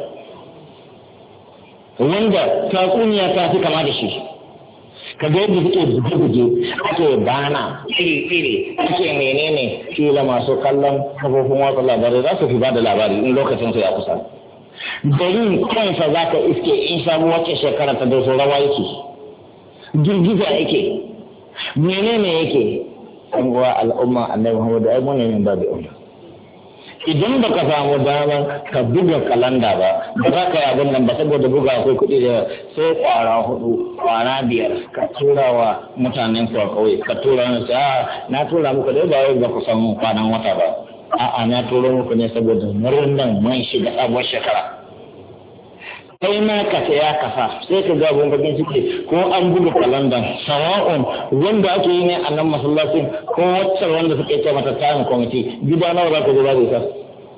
wanda tatsuniya ta fi kama da shi ka ga yadda suke buge-buge ake bana iri-iri ake menene kila masu kallon kafofin watsa labarai za su fi ba da labari in lokacin su ya kusa garin kansa za ka iske in samu wacce shekara ta doso rawa yake girgiza yake menene yake an guwa al'umma annabi Muhammad ai mun ne babu umma idan baka samu dama ka buga kalanda ba za ka yi abin nan ba saboda buga akwai kuɗi da sai kwara 4 kwara 5 ka tura wa mutanen ku a kauye ka tura na na tura muku dai ba wai ba ku samu kwanan wata ba a'a na turo muku ne saboda murnan man shiga sabuwar shekara kai ma ka saya kasa sai ka ga abun bakin ciki ko an buga kalandan sawa'un wanda ake yi ne a nan masallacin ko wacce wanda suke ce mata tayin kwamiti gida nawa za ka zo babu ita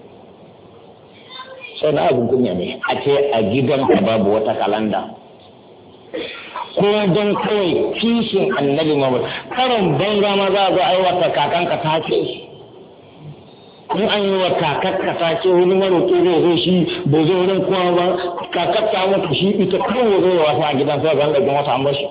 sai na abin kunya ne a ce a gidan ka babu wata kalanda ko don kawai kishin annabi Muhammad karon banza ma za a zo aiwata kakanka ta ce in an yi wa kakakka ta ce wani maroƙi zai zo shi bai zo wurin kowa ba kakakka mutu shi ita kawai zai wasa a gidan sai zan ɗauki wata an bashi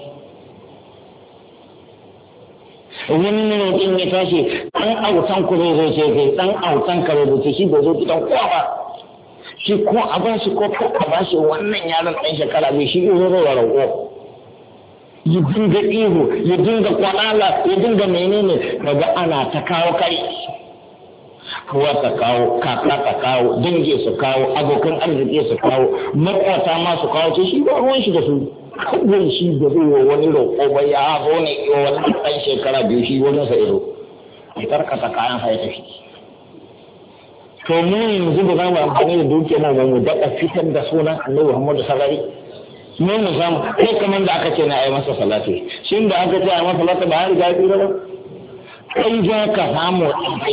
wani maroƙin ya tashi ɗan autan ku zai zo ce kai ɗan autan ka zai ce shi bai zo gidan kowa ba shi ko a ba shi ko a ba shi wannan yaron ɗan shekara bai shi zo zai wa roƙo ya dinga ihu ya dinga kwanala ya dinga menene daga ana ta kawo kai kowa ta kawo kaka ta kawo dange su kawo abokan arziki su kawo makwata ma su kawo ce shi ba ruwan shi da su kawai shi da zai wa wani roƙo ba ya zo ne wani ɗan shekara 2 shi wani sa ido ya karkata kayan sa ya tafi to mu yanzu ba za mu amfani da dukiyar nan ba mu daɗa fitar da sunan annabi Muhammadu salari mu mu samu kai kamar da aka ce na yi masa salati shin da aka ce a masa salati ba har ga tsira ba kai za ka samu ɗan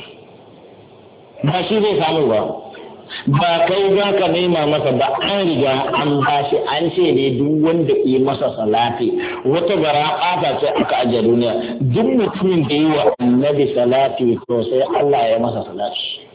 ba shi zai samu ba ba kai za ka nema masa ba an riga an ba shi an ce ne duk wanda yi masa salati wata gara ɓata ce aka ajiye duniya duk mutumin da yi wa annabi salati to sai Allah ya masa salati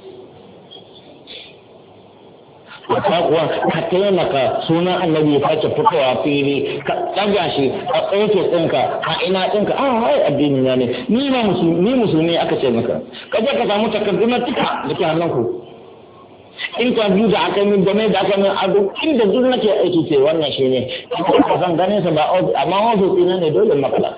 wata kuwa ka taimaka sunan annabi ya sake fitowa fili ka ɗaga shi a tsoke ɗinka a ina ɗinka hai addini na ne ni musulmi aka ce maka ka je ka samu takardun tuka da ke hannunku interview da aka min game da aka min a duk inda duk nake aiki ce wannan shi ne ka san ganin sa ba amma ofis ɗina ne dole makala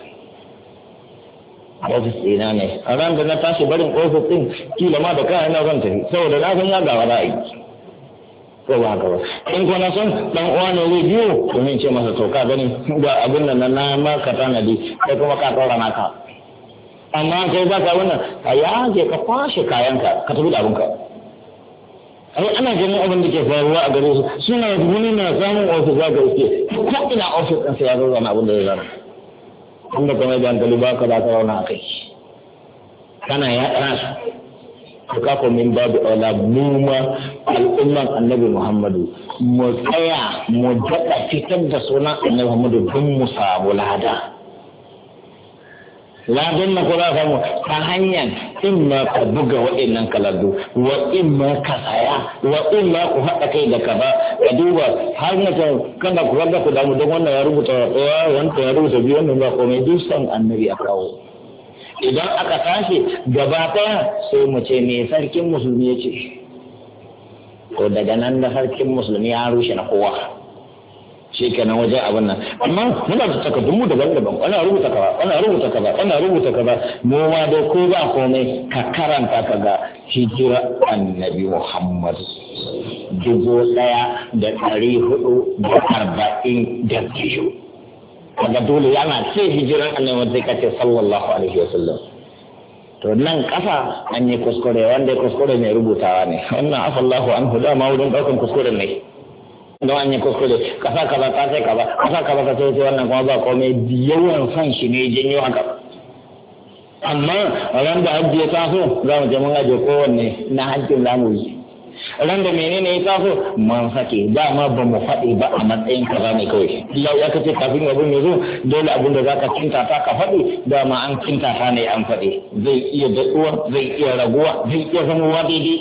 ofis ɗina ne a ran da na tashi barin ofis ɗin kila ma da kayan na zan tafi saboda na san ya gawa ra'ayi ko ba haka ba in ko na son dan uwa ne zai biyo domin ce masa to ka gani ga abin nan na maka tanadi sai kuma ka tsora naka amma sai ba ka wannan a yaje ka kwashe kayanka ka tafi da abinka ai ana ganin abin da ke faruwa a gare su suna wani na samun ofis za ka iske ko ina ofis ɗin sai ya zo zama abin da ya zama inda kuma da hankali ba ka za ka rauna a kai kana ya ɗana su kafa min babu aula numa al'umman annabi Muhammadu mu tsaya mu daɗa fitar da sunan annabi Muhammadu don mu samu lada ladan na kula samu ta hanyar in ma ka buga waɗannan kalardu wa in ma ka saya wa in ma ku haɗa kai da ka ba ka duba har na kana ku ku damu don wannan ya rubuta ɗaya wanda ya rubuta biyu wannan ba komai duk san annabi a kawo idan aka tashi gaba ɗaya sai mu ce me sarkin musulmi ya ce to daga nan da sarkin musulmi ya rushe na kowa shi kenan wajen abin nan amma muna da takardun mu daban-daban ana rubuta kaza mu ma dai ko ba komai ka karanta ka ga hijira annabi Muhammad 1442 kaga dole yana ce hijiran annabi sai ka ce sallallahu alaihi wasallam to nan kafa an yi kuskure, wanda kuskure mai rubutawa ne, wannan afallahu anhu dama wurin daukan kuskure ne don an yi kuskure kasa kaza ta sai kaza kasa kaza ta sai wannan kuma ba komai yawan san shi ne janyo haka. Amma ran da hajji ya taso za mu je mun aje kowanne na hajjin zamu yi, ran da menene ya taso man sake dama ba mu faɗi ba a matsayin kaza ne kawai. Allah ya kace kafin abin ya zo dole abin da zaka kinta ta ka faɗi dama an kinta ta ne an faɗi, zai iya daɗuwa zai iya raguwa zai iya zama daidai.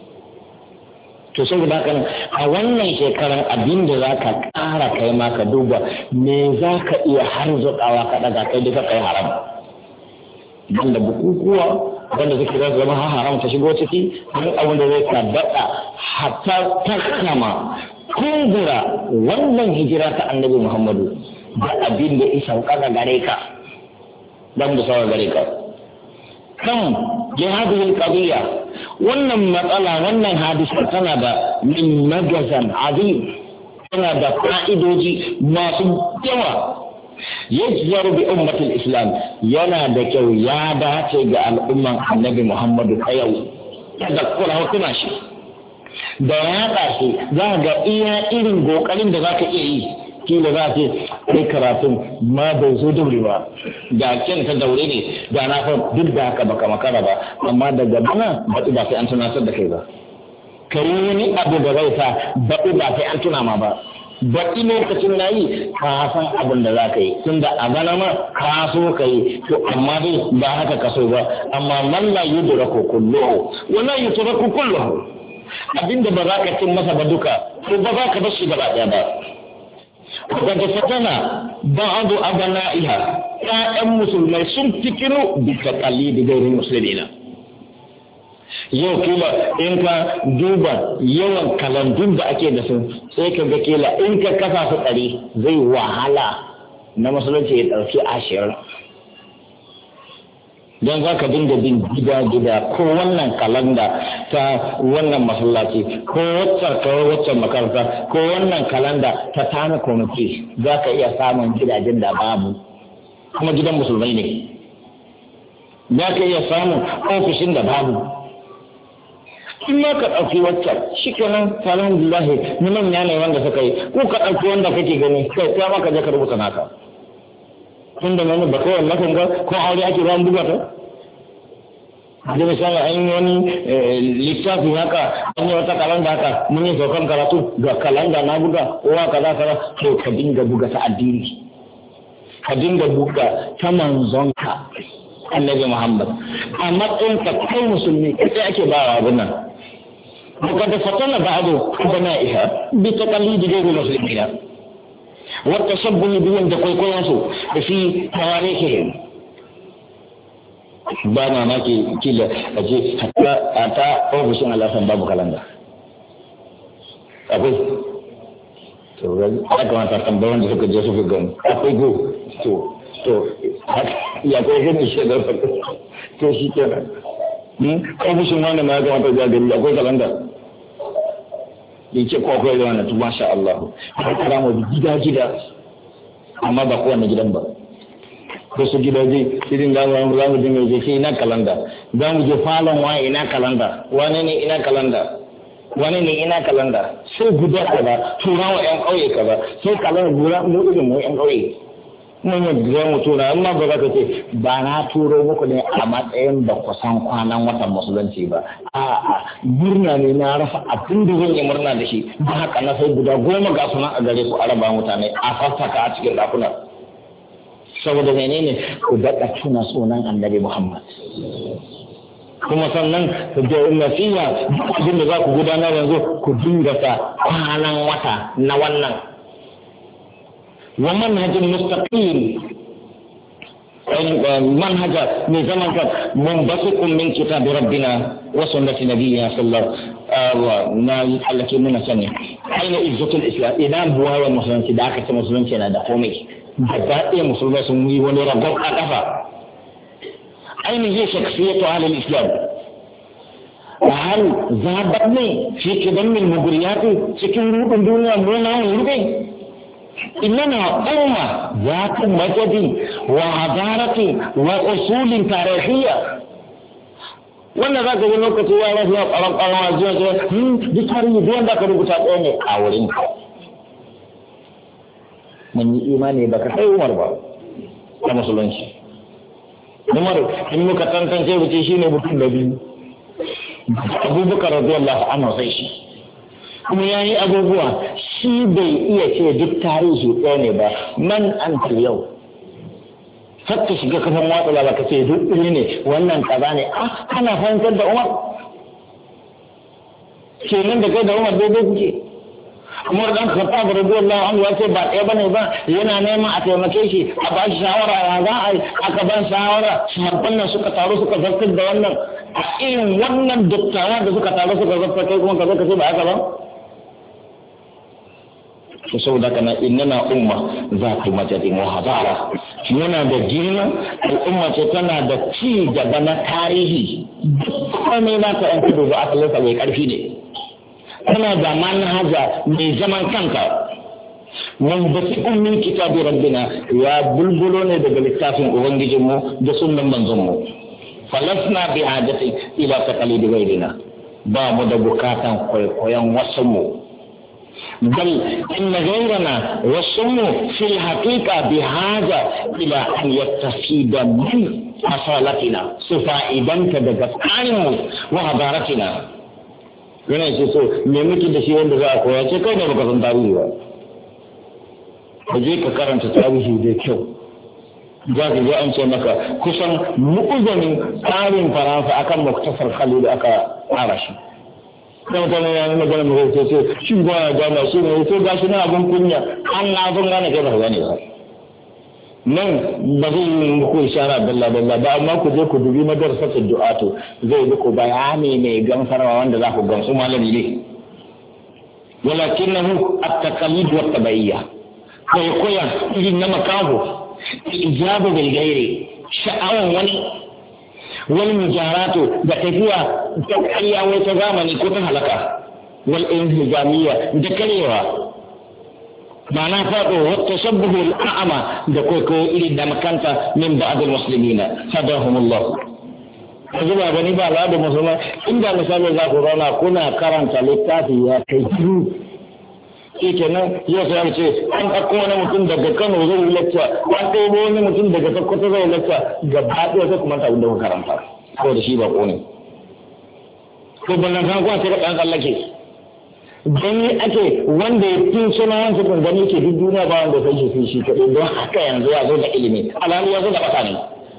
To saboda haka a wannan shekaran abin da zaka ƙara kai ma ka duba me zaka iya harzuƙawa ka daga kai duka kai haram. Banda bukukuwa wanda suke za su zama haram ta shigo ciki, don abin da zai tabbata hatta takama kungura wannan hijira ta annabi Muhammadu da abin da isa sauƙaƙa gare ka don da sauƙaƙa gare ka. Kan jihadul qadiyya wannan matsala wannan hadisa tana da min magazan azim, tana da fa'idoji masu yawa. Yajjar bi ummatul islam yana da kyau ya dace ga al'umman annabi Muhammadu a yau da kula hukuma shi da ya dace za ga iya irin kokarin da zaka iya yi, kila za ce kai karatun ma bai zo daure ba da kin ta daure ne da na fa duk da haka baka makara ba, amma daga bana ba sai an tunatar da kai ba, kai wani abu da zai sa ba sai an tuna ma ba. Baƙi lokacin na yi ka san abin da za ka yi, tun da a gana ma ka so ka yi, to amma dai ba haka ka so ba, amma man la yudraku kulluhu wa la yutraku kulluhu, abin da ba za ka cin masa ba duka to ba za ka bar shi gaba ɗaya ba. Daga fatana ba'adu abana'iha, ƴaƴan musulmai sun fikinu bi taqallidi gairin muslimina. Yau kila in ka duba yawan kalandun da ake da su sai ka ga kila in ka kasa su ɗari zai wahala na musulunci ya ɗauki 20, don za ka dinga bin gida-gida ko wannan kalanda ta wannan masallaci ko waccan makaranta ko wannan kalanda ta tana kwamiti za ka iya samun gidajen da babu kuma gidan musulmai ne, za ka iya samun ofishin da babu. In ma ka ɗauki waccan shi kenan alhamdulillahi ni manya ne wanda suka yi, ko ka ɗauki wanda kake gani kai ta maka je ka rubuta naka, tun da wani ba kawai nakan ga ko aure ake ba buga ta da misali an yi wani littafi haka an yi wata kalanda haka mun yi saukan karatu ga kalanda na buga kowa kaza kaza, to ka dinga buga ta addini, ka dinga buga ta manzonka annabi Muhammad a matsayin ka kai musulmi kai ake bawa abin nan. وقد فتن بعض أبنائها بتقليد غير المسلمين والتشبه بهم دقيقونسو في تواريخهم. bana maki kila aje hatta ofishin alasan babu kalanda akwai to ya kamata tambayan da suka je suka gani akwai go to ya kai gani shi da to shi kenan ofishin wani ma ya kamata ya gani akwai kalanda da ke kwakwai da wani masha Allah a kira mu gida amma ba kowane gidan ba, ko su gidaje irin da za mu dinga je sai ina kalanda, za mu je falon wa ina kalanda, wane ne ina kalanda sai guda kaza turawa yan kauye kaza sai kalanda guda mu irin mu yan kauye mun yi da mu tura, amma ba za ka ce ba na turo muku ne a matsayin da kusan kwanan watan musulunci ba, a'a murna ne na rasa abin da zan yi murna da shi, ba haka na sai guda 10 ga sunan a gare ku araba mutane a fassaka a cikin dakuna, saboda menene ku daɗa tuna sunan annabi Muhammad. Kuma sannan da nasiha abin da za ku gudanar yanzu ku dinga sa kwanan wata na wannan wa manhajin mustaqim, manhaja mai zaman kan munbasiqun min kitabi rabbina wa sunnati nabiyyina sallallahu alaihi wa sallam. Muna sani aina izzatul islam, ina buwa musulunci da aka ce musulunci yana da komai, gaba ɗaya musulmai sun yi wani ragon a ƙafa. ainihin shakhsiyatu ahlul islam hal zabat ne fi kidamin muguriyati cikin rubin duniya muna rubin innana umma zatu majadi wa hadarati wa usulin tarihiyya wannan za ka yi lokaci ya rasu na ƙaran zuwa duk tarihi duk wanda ka rubuta ɗaya ne a wurin ka. Mun yi imani ba ka kai Umar ba a musulunci. Umar in muka tantance wuce shi ne mutum da biyu. Abubakar radiyallahu anhu sai shi. Kuma ya yi abubuwa shi bai iya ce duk tarihi ɗaya ne ba man an yau. Hatta shiga kafin watsa laba ka ce duk ɗaya ne wannan kaza ne ana fahimtar da Umar. Kenan da kai da Umar daidai kuke. Umar dan Khattab radiyallahu anhu ya ce ba ɗaya bane ba yana neman a taimake shi a ba shi shawara ya za a yi aka ban shawara sahabban nan suka taru suka zartar da wannan a irin wannan dattawa da suka taru suka zartar kai kuma ka zo ka ce ba haka ba to saboda kana innana umma zatu majadin wa hadara muna da girma al'umma ce tana da ci gaba na tarihi kuma ne na ta yan kudu ba asalin sa mai karfi ne tana da manhaja mai zaman kanta mun ba su ummin kitabi rabbina ya bulbulo ne daga littafin ubangijinmu da sunnan manzonmu falasna bi hajati ila taqalidi ghayrina ba mu da bukatan kwaikwayon wasanmu bal inna ghayrana wasanmu fil haqiqa bi haja ila an yattafida min asalatina su fa'idanta daga tsarinmu wa hadaratina yana ce so me muke da shi wanda za a koya ce kai ne baka san tarihi ba ka je ka karanta tarihi da kyau za ka ga an ce maka kusan mu'uzamin tsarin faransa akan muktasar khalil aka tsara shi dan mutane ya nuna ganin mai ce shi ba ya gama shi ne sai gashi na abun kunya an na abun gane kai ba gane ba nan ba zai yi muku ishara dalla ba amma ku je ku dubi madrasatul du'atu zai muku bayani mai gamsarwa wanda za ku gamsu malami ne walakinahu at-taqlid wa tabayya kai koya irin na makaho ijabu bil gairi sha'awan wani mujaratu da tafiya ta ƙarya wai ta zamani ko ta halaka wal inhijamiyya da karewa ma'ana faɗo wata sabbuhu al'ama da kwaikwayo irin da makanta min ba'adul muslimina sadahumullah yanzu ba gani ba al'adu musulman inda misali za ku zauna kuna karanta littafi ya kai biyu shi kenan yau sai ce an ɗauko wani mutum daga Kano zai yi lacca an ɗauko wani mutum daga Sokoto zai yi lacca gaba ɗaya sai kuma ta abin da ku karanta ko da shi ba ko ne ko ballan kan kuwa sai da ɗan tsallake gani ake wanda ya fi suna wancan kun gani ke duk duniya ba wanda sai shi shi kaɗai don haka yanzu ya zo da ilimi alhali ya zo da ɓata ne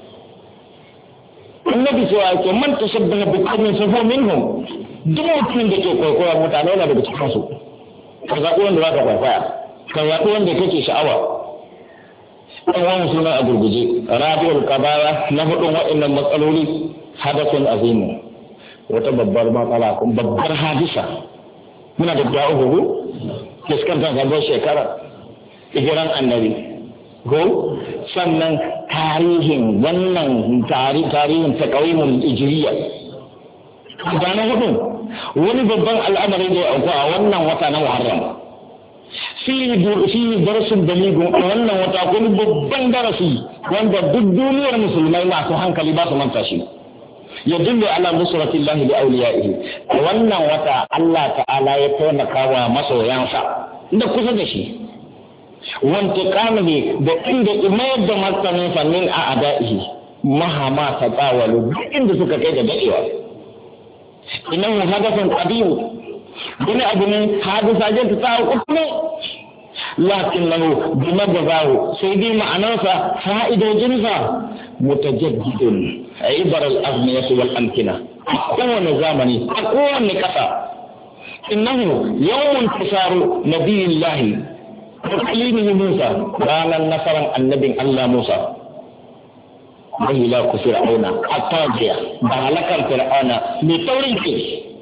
annabi cewa ke man tashabbaha bi qaumin fa huwa minhum duk mutumin da ke kwaikwaya mutane yana daga cikin su ka zaɓi wanda za ka kwaikwaya ka zaɓi wanda kake sha'awa ɗan wani suna a gurguje rabiul kabaya na hudun waɗannan matsaloli hadathun azimu wata babbar matsala kuma babbar hadisa muna da guda uku fuskantar sabon shekara hijiran annabi ko sannan tarihin wannan tarihin taqawimul hijriya da na hudu wani babban al'amari da ya auku a wannan wata na Muharram fi darasin daligun a wannan wata kuma babban darasi wanda duk duniyar musulmai masu hankali ba su manta shi yadullu ala nusratillahi li awliyaihi wannan wata Allah ta'ala ya taimaka wa masoyansa da kusa da shi wanda kamihi da inda imayar da martanin sannin a adaihi mahama ta tsawalu duk inda suka kai da dadewa innahu hadathun qadim wani abu ne hadisa je ta tsawo kuma lakin lahu bimadahu sai dai ma'anarsa fa'idojinsa mutajaddidun ibar al-azmiyah wal amkina a kowane zamani a kowane kasa innahu yawmun tisaru nabiyillahi wa kalimihi Musa ranar nasaran annabin Allah Musa bai la ku fir'auna atajiya ba halakar fir'auna mai taurin ke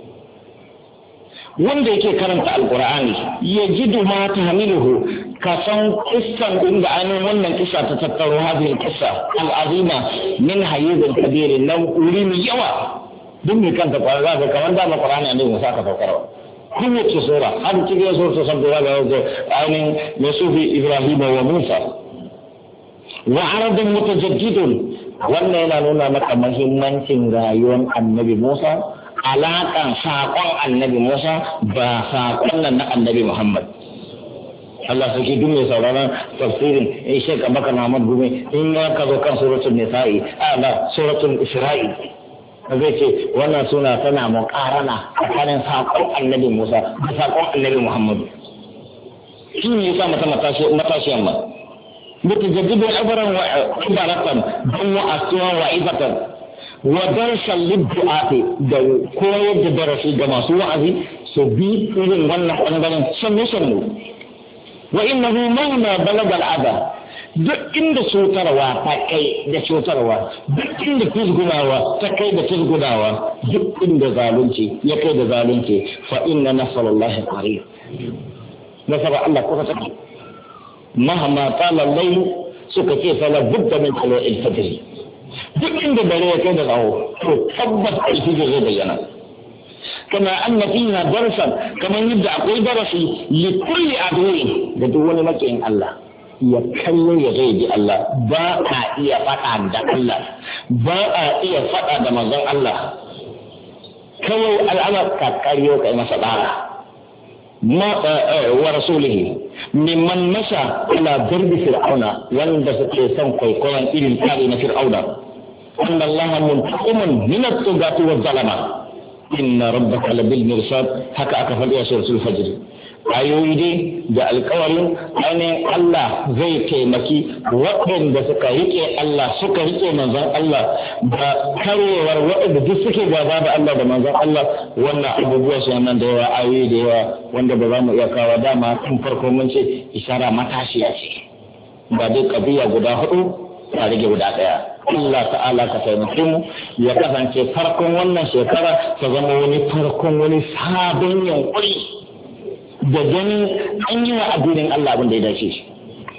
wanda yake karanta alqur'ani yajidu ma tahmiluhu ka san kissan inda ainihin wannan kissa ta tattaro hadin kissa al'azima min hayyizin kabiri na wuri mai yawa duk mai kanta kwara za ka kamar dama qur'ani ne musa ka saukarwa kowace sura har cikin sura ta sabbi ga ainihin yasufi ibrahim wa musa wa aradun mutajaddidun. Wannan yana nuna maka mahimmancin rayuwar annabi Musa, alaƙan saƙon annabi Musa ba saƙon nan na annabi Muhammad. Allah sauki duk mai sauraron tafsirin Sheikh Abubakar Muhammad Gumi in ya ka zo kan suratul Nisa'i suratul Isra'i zai ce wannan suna tana muƙarana tsakanin saƙon annabi Musa da saƙon annabi Muhammad. Shi ne yasa matashiyan ma متجدد عبرا وعبارة دم أسوا وعبة ودرسا للدعاء كوية درسي جماع سوء سبيت إذن ونحن سنو وإنه مهما بلغ الأذى duk inda cutarwa ta kai da cutarwa duk inda tuzgunawa ta kai da tuzgunawa duk inda zalunci ya kai da zalunci fa inna nasarallahi qarib nasara Allah ko ta مهما طال الليل سكتي فلا بد من طلوع الفجر duk inda dare ya kai da tsawo to tabbas alfijir zai bayyana kama anna fiha darasan kamar yadda akwai darasi li kulli aduwi da duk wani makiyin Allah ya kallo ya zai ji Allah ba a iya faɗa da Allah ba a iya faɗa da manzon Allah kawai al'amar ka karyo kai masa da'a ورسوله ممن مشى على ضرب فرعون وند سكيسان كويكوان إلى كارين فرعون أن الله منتقم من الطغاة والظلمة إن ربك لبالمرصاد هكا أكفل يا سورة الفجر ayoyi dai da alkawarin ainihin Allah zai taimaki waɗanda suka rike Allah suka rike manzon Allah da karewar waɗanda duk suke gaba da Allah da manzon Allah wannan abubuwa su nan da yawa ayoyi da yawa wanda ba za mu iya kawo dama tun farko mun ce ishara matashiya ce ba dai kabiya guda hudu ta rage guda ɗaya. Allah ta'ala ka taimake mu ya kasance farkon wannan shekara ta zama wani farkon wani sabon yankuri da ganin an yi wa addinin Allah abin da ya dace shi.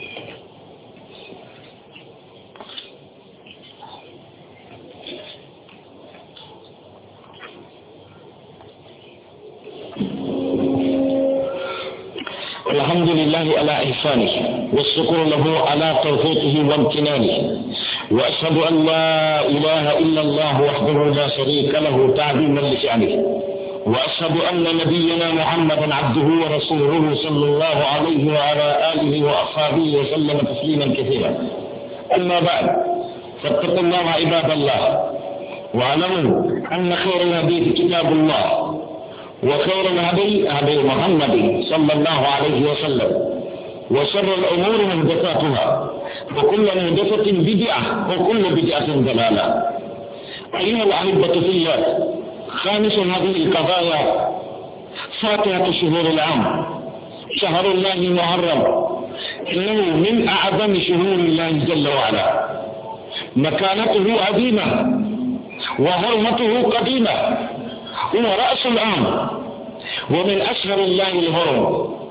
الحمد لله على إحسانه والشكر له على توفيقه وامتنانه وأشهد أن لا إله إلا الله وحده لا شريك له تعظيما لشأنه وأشهد أن نبينا محمدا عبده ورسوله صلى الله عليه وعلى آله وأصحابه وسلم تسليما كثيرا. أما بعد فاتقوا الله عباد الله واعلموا أن خير الحديث كتاب الله وخير الهدي هدي محمد صلى الله عليه وسلم وشر الأمور محدثاتها وكل محدثة بدعة وكل بدعة ضلالة. أيها الأحبة في الله خامس هذه القضايا فاتحة شهور العام شهر الله المحرم إنه من أعظم شهور الله جل وعلا مكانته عظيمة وهرمته قديمة هو رأس العام ومن أشهر الله الهرم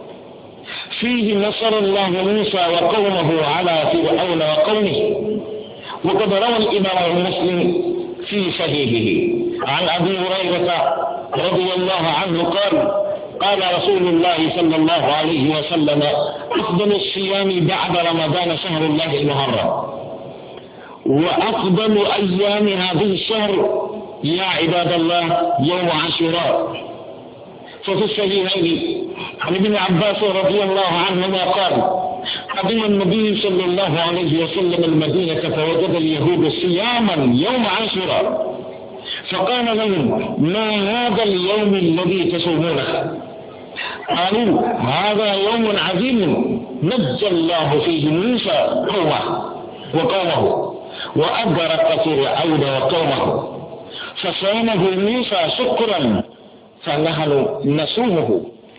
فيه نصر الله موسى وقومه على فرعون وقومه وقد روى الإمام مسلم في صحيحه عن أبي هريرة رضي الله عنه قال رسول الله صلى الله عليه وسلم أفضل الصيام بعد رمضان شهر الله المحرم وأفضل أيام هذه الشهر يا عباد الله يوم عاشوراء. ففي الصحيحين عن ابن عباس رضي الله عنهما قال قدم النبي صلى الله عليه وسلم المدينة فوجد اليهود صياما يوم عاشوراء فقال لهم ما هذا اليوم الذي تصومونه؟ قالوا هذا يوم عظيم نجى الله فيه موسى وقومه وأغرق فرعون وقومه فصامه موسى شكرا فنحن نصومه.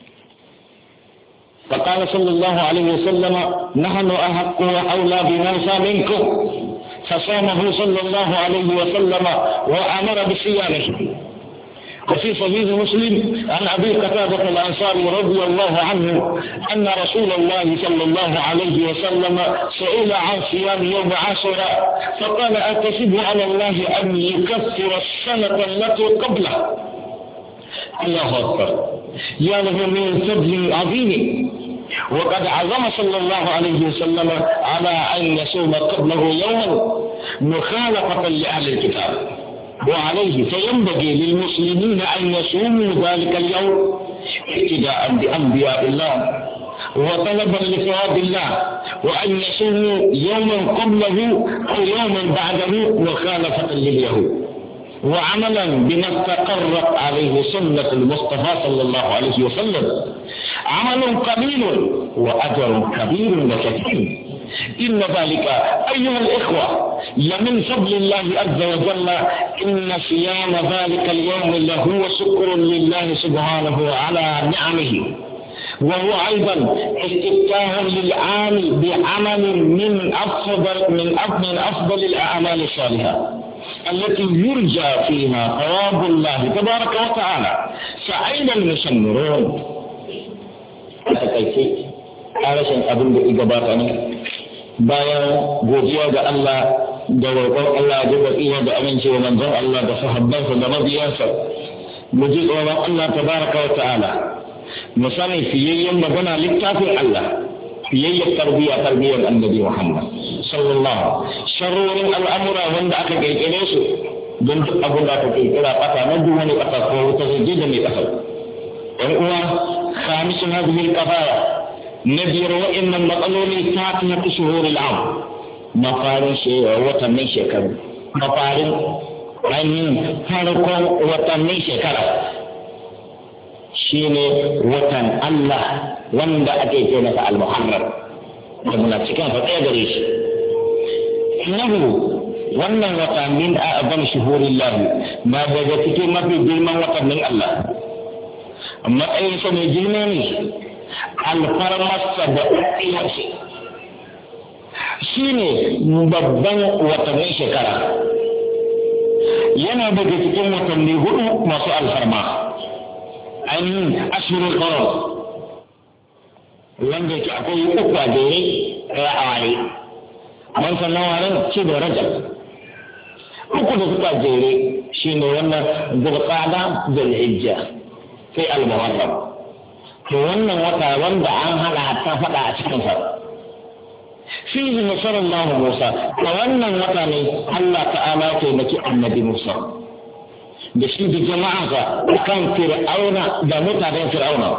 فقال صلى الله عليه وسلم نحن أحق وأولى بموسى منكم فصامه صلى الله عليه وسلم وأمر بصيامه. وفي صحيح مسلم عن أبي قتادة الأنصاري رضي الله عنه أن رسول الله صلى الله عليه وسلم سئل عن صيام يوم عاشوراء فقال أتحسب على الله أن يكفر السنة التي قبله. الله أكبر يا له من فضل عظيم وقد عزم صلى الله عليه وسلم على أن يصوم قبله يوما مخالفة لأهل الكتاب، وعليه فينبغي للمسلمين أن يصوموا ذلك اليوم اقتداء بأنبياء الله وطلبا لثواب الله، وأن يصوموا يوما قبله أو يوما بعده مخالفة لليهود، وعملا بما استقرت عليه سنة المصطفى صلى الله عليه وسلم. عمل قليل وأجر كبير وكثير. إن ذلك أيها الإخوة لمن فضل الله عز وجل. إن صيام ذلك اليوم لهو شكر لله سبحانه على نعمه، وهو أيضا استفتاح للعام بعمل من أفضل الأعمال الصالحة التي يرجى فيها ثواب الله تبارك وتعالى. سعيد المشمرون. ƙarashin abin da iga bata ne bayan godiya ga Allah da roƙon Allah da wasiya da amincewa manzon Allah da sahabbansa da mabiyansa, mu ji tsoron Allah tabaraka wa ta'ala, mu sani fiyayyen magana littafin Allah, fiyayyen tarbiyyar annabi Muhammad sallallahu sharrorin al'amura wanda aka kirkire su don duk abin da aka kirkira fata na duk wani ƙasa ko wata zai da mai ƙasar. ‘Yan uwa, khamisun hadhihi al-qadaya nabiyar wa'annan matsaloli ta ta shuhurul am, mafarin watannin shekaru, mafarin ainihin farkon watannin shekara shine watan Allah wanda ake ce masa al-Muharram, da muna cikin faɗaya gare shi. Innahu wannan wata min a'zam shuhurillah, na daga cikin mafi girman watannin Allah. Matsayinsa mai girma ne, alfarmarsa da ɗaɗɗiyarsa shi ne babban watannin shekara. Yana daga cikin watanni hudu masu alfarma, ainihin ashirin ƙarar wanda ke akwai uku a jere ɗaya a waye. Wancan na waren ce da Rajab. Uku da suka jere shi ne wannan Zulqa'da da Zulhijja sai al-Muharram. To wannan wata wanda an hada hatta fada a cikin sa. Fihi nasarallahu Musa. A wannan wata ne Allah ta'ala ya taimaki annabi Musa da shi da jama'arsa kan Fir'auna da mutanen Fir'auna.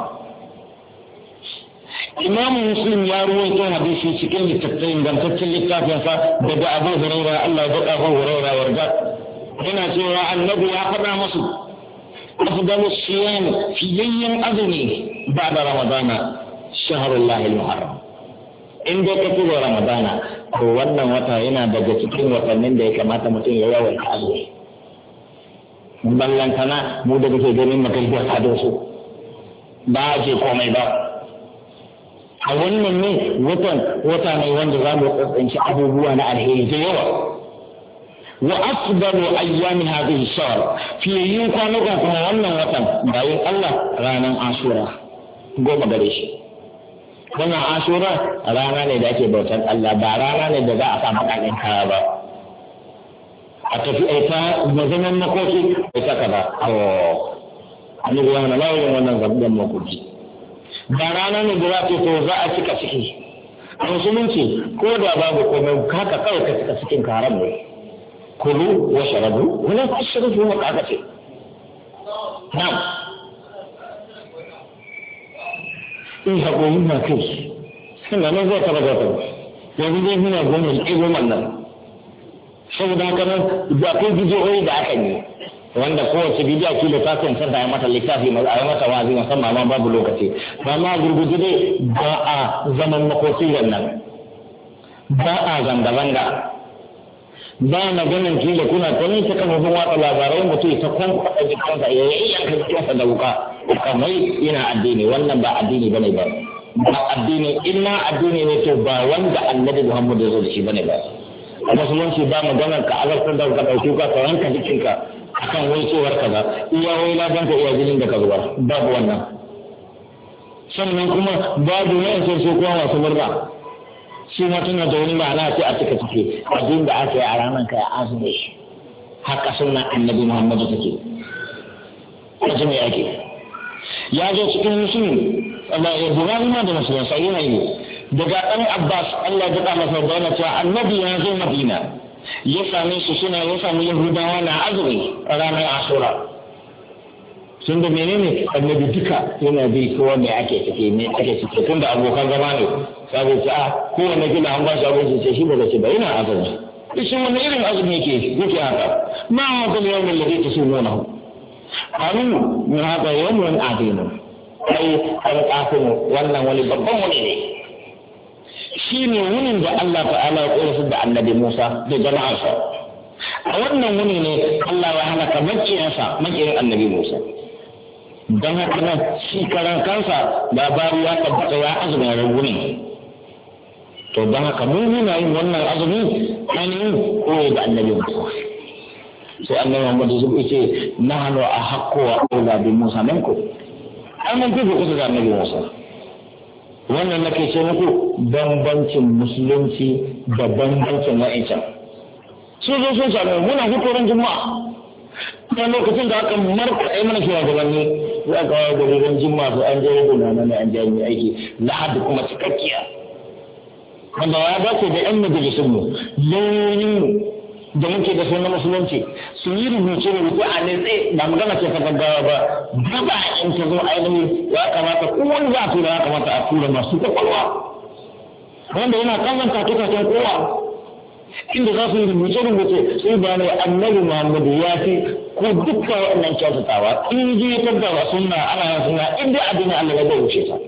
Imam Muslim ya ruwaito hadisi cikin littattafin gantaccen littafinsa daga Abu Hurairah, Allah ya baka Abu Hurairah warda. Yana cewa annabi ya faɗa musu أفضل الصيام في يوم أذني بعد رمضان شهر الله المحرم. إن ده كتير رمضان هو wannan wata yana daga cikin watannin da ya kamata mutum ya yawaita azumi. Ballantana mu da muke ganin makai da sadon su ba ce komai ba. A wannan ne wata ne wanda za mu tsanci abubuwa na alheri da yawa. وأفضل أيام هذه الشهر في يوم كانوا wannan watan bayan Allah ranar Ashura goma gare shi. Wannan Ashura rana ne da ake bautar Allah, ba rana ne da za a sa makaɗin kaya ba. A tafi aita mazaman makoki aita ka ba. An yi wani lauyin wannan zaɓen makoki. Ba rana ne da za ce to za a cika ciki. A musulunci ko da babu komai haka kawai ka cika cikin karam ne. كلوا وشربوا ولا تشربوا وقعدتي. نعم. إيه هقول ما كيس. هنا ما زال تبغى. يعني هنا قوم الإبو منا. شو ده كمان باقي فيديو هاي بعكني. وعند قوة فيديو كيلو تاكل فرد عمات اللي كافي عمات وازي وسمع ما بابو لوكتي. فما أقول جدي باء زمن مقصي لنا. باء زندباندا. ba na ganin kila kuna tani ta kan watsa labarai mutum ta kwan kwaɗa jikinsa ya yi yanka jikinsa da wuka kamar yana addini. Wannan ba addini bane ba. Ba addini illa addini ne to ba wanda annabi Muhammad ya zo da shi bane ba. A musulunci ba maganar ka azartar da ka ɗauki ka wanka jikinka akan wai cewar kaza iya wai ladan ka iya jinin da ka zuba babu wannan. Sannan kuma babu wa'in sai su kuma masu murna. Shi ma tuna da wani ma'ana ce a cika ciki abin da aka yi a ranar kai azumi haka sunan annabi Muhammadu take. Azumi yake. Ya zo cikin musulmi Allah ya buga ma da musulunci sai yana yi daga ɗan Abbas Allah ya daɗa masa da wannan cewa annabi ya zo Madina ya same su suna ya samu Yahudawa na azumi a ranar Ashura sun da menene annabi duka yana bi kowa me ake cike tun da abokan zama ne sai ta kowanne gina an ba shi abinci ce shi ba ce ba yana azumi shi wani irin azumi yake haka ma wa kal yawmin ladhi tasumunahu qalu min hada yawmun adin ai an kafin wannan wani babban wani ne shi ne wunin da Allah ta'ala ya ƙorafin da annabi Musa da jama'arsa a wannan wuni ne Allah ya halaka makiyin annabi Musa don haka nan shi karan kansa labari ya tabbata ya azumin ranguni to don haka mun muna yin wannan azumi ainihin koyi da annabi Musa sai annabi Muhammadu zubi ce na hannu a hakkowa ƙola bin Musa manku an mun fi kusa da annabi Musa wannan nake ce muku bambancin musulunci da bambancin wa'ancan sun zo sun sami muna hukurin juma'a kuma lokacin da aka marka ai mana shugabanni za ka kawo gariran juma'a su an je gona na an jami aiki lahadi kuma cikakkiya wanda ya dace da yan majalisunmu lauyoyinmu da muke da sunan musulunci su yi rubuce a nitse ba magana ce ta gaggawa ba gaba in ta zo ainihin ya kamata kowane za a tura ya kamata a tura masu kwakwalwa wanda yana kallon kake-kaken kowa inda za su yi rubuce sai ba ne annabi Muhammadu ya fi ko dukkan waɗannan kyautatawa in ji ta da sunna ana yin sunna in dai addinin Allah ya bai wuce ta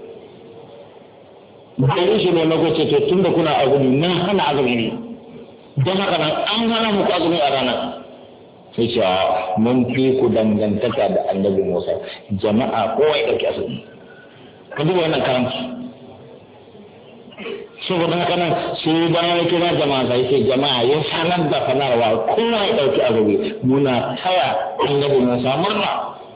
bayan shi ne magoce to tunda kuna azumi na hana azumi ne don haka nan an hana muku azumi a ranar sai cewa mun fi ku dangantaka da annabi Musa jama'a kowa ya ɗauki azumi ka duba wannan karanci saboda haka nan sai bayan ya kira jama'a sai ce jama'a ya sanar da sanarwa kowa ya ɗauki azumi muna taya annabi Musa murna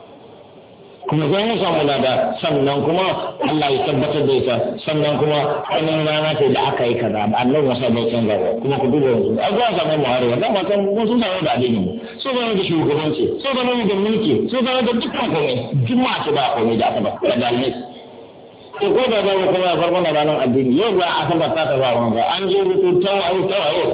kuma zai mu samu lada sannan kuma Allah ya tabbatar da ita sannan kuma ainihin rana ce da aka yi kaza da annabi Musa bai canza ba kuma ku duba yanzu a zuwa samu muhari wannan ba san mun sun samu da addini mu so ba da shugabanci so ba da mulki so ba da dukkan komai juma'a ce ba komai da aka ba da dalilai ko ko da ba kuma farkon da ranar addini yau ba aka ba ta ba wanda an je rutu tawaye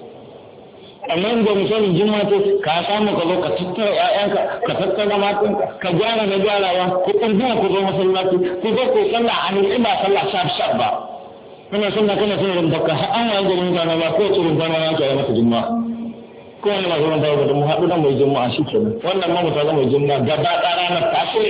amma da misalin jimma ce ka samu ka zo ka tattara ƴaƴanka ka tattara matanka ka gyara na gyarawa ko ɗan ku zo masallaci ku zo ku sallah a nan ba sallah shaf ba kana sallah kana sallah da baka an wa da mutane ba ko tsirin bana ya ke mata jimma ko wani ma zuwa da mu haɗu da mai jimma shikenan wannan ma mutane mai jimma gaba ɗaya ranar ta so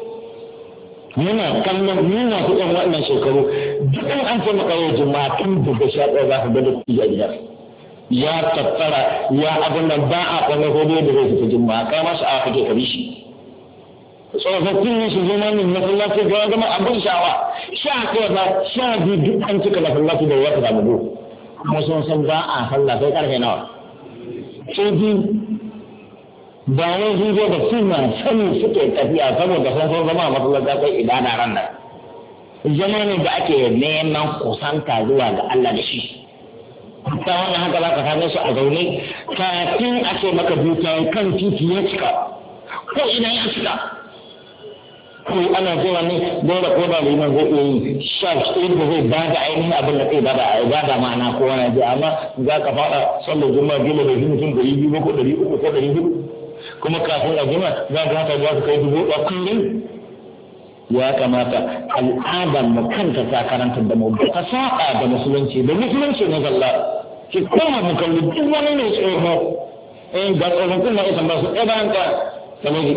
muna kallon muna kuɗin waɗannan shekaru duk an ce maka yau jimma tun daga sha ɗaya za ka ga da kuɗi a gida ya tattara ya abin da ba a kwanne ko da zai fita juma'a kai masa a kake kabi shi tsofaffin su zama min masallaci ga zama abin sha'awa sha kai ba sha biyu duk an cika masallaci da wata da mudu kuma sun san ba a sallah sai karfe nawa sai biyu ba wai sun zo da suna sani suke tafiya saboda sun san zama a masallaci kai ibada ran nan zama ne da ake neman kusanta zuwa ga Allah da shi ta wannan haka za ka same su a zaune kafin a ce maka dukiya kan titi ya cika ko ina ya cika ko ana zuwa ne dole ko da liman zai iya yi sharp da zai ba da ainihin abin da zai ba da ma'ana ko wani ji amma za ka faɗa sallar juma'a gila da mutum 200 ko 300 ko 400 kuma kafin a jima za ka haka za ka kai 1000 kullum ya kamata al'adar mu kanta ta karanta da mu ta saba da musulunci da musulunci ne zalla ki kuma mu kalli duk wani ne tsoro ga tsoron kuma ita ba su ɗaban ka saboda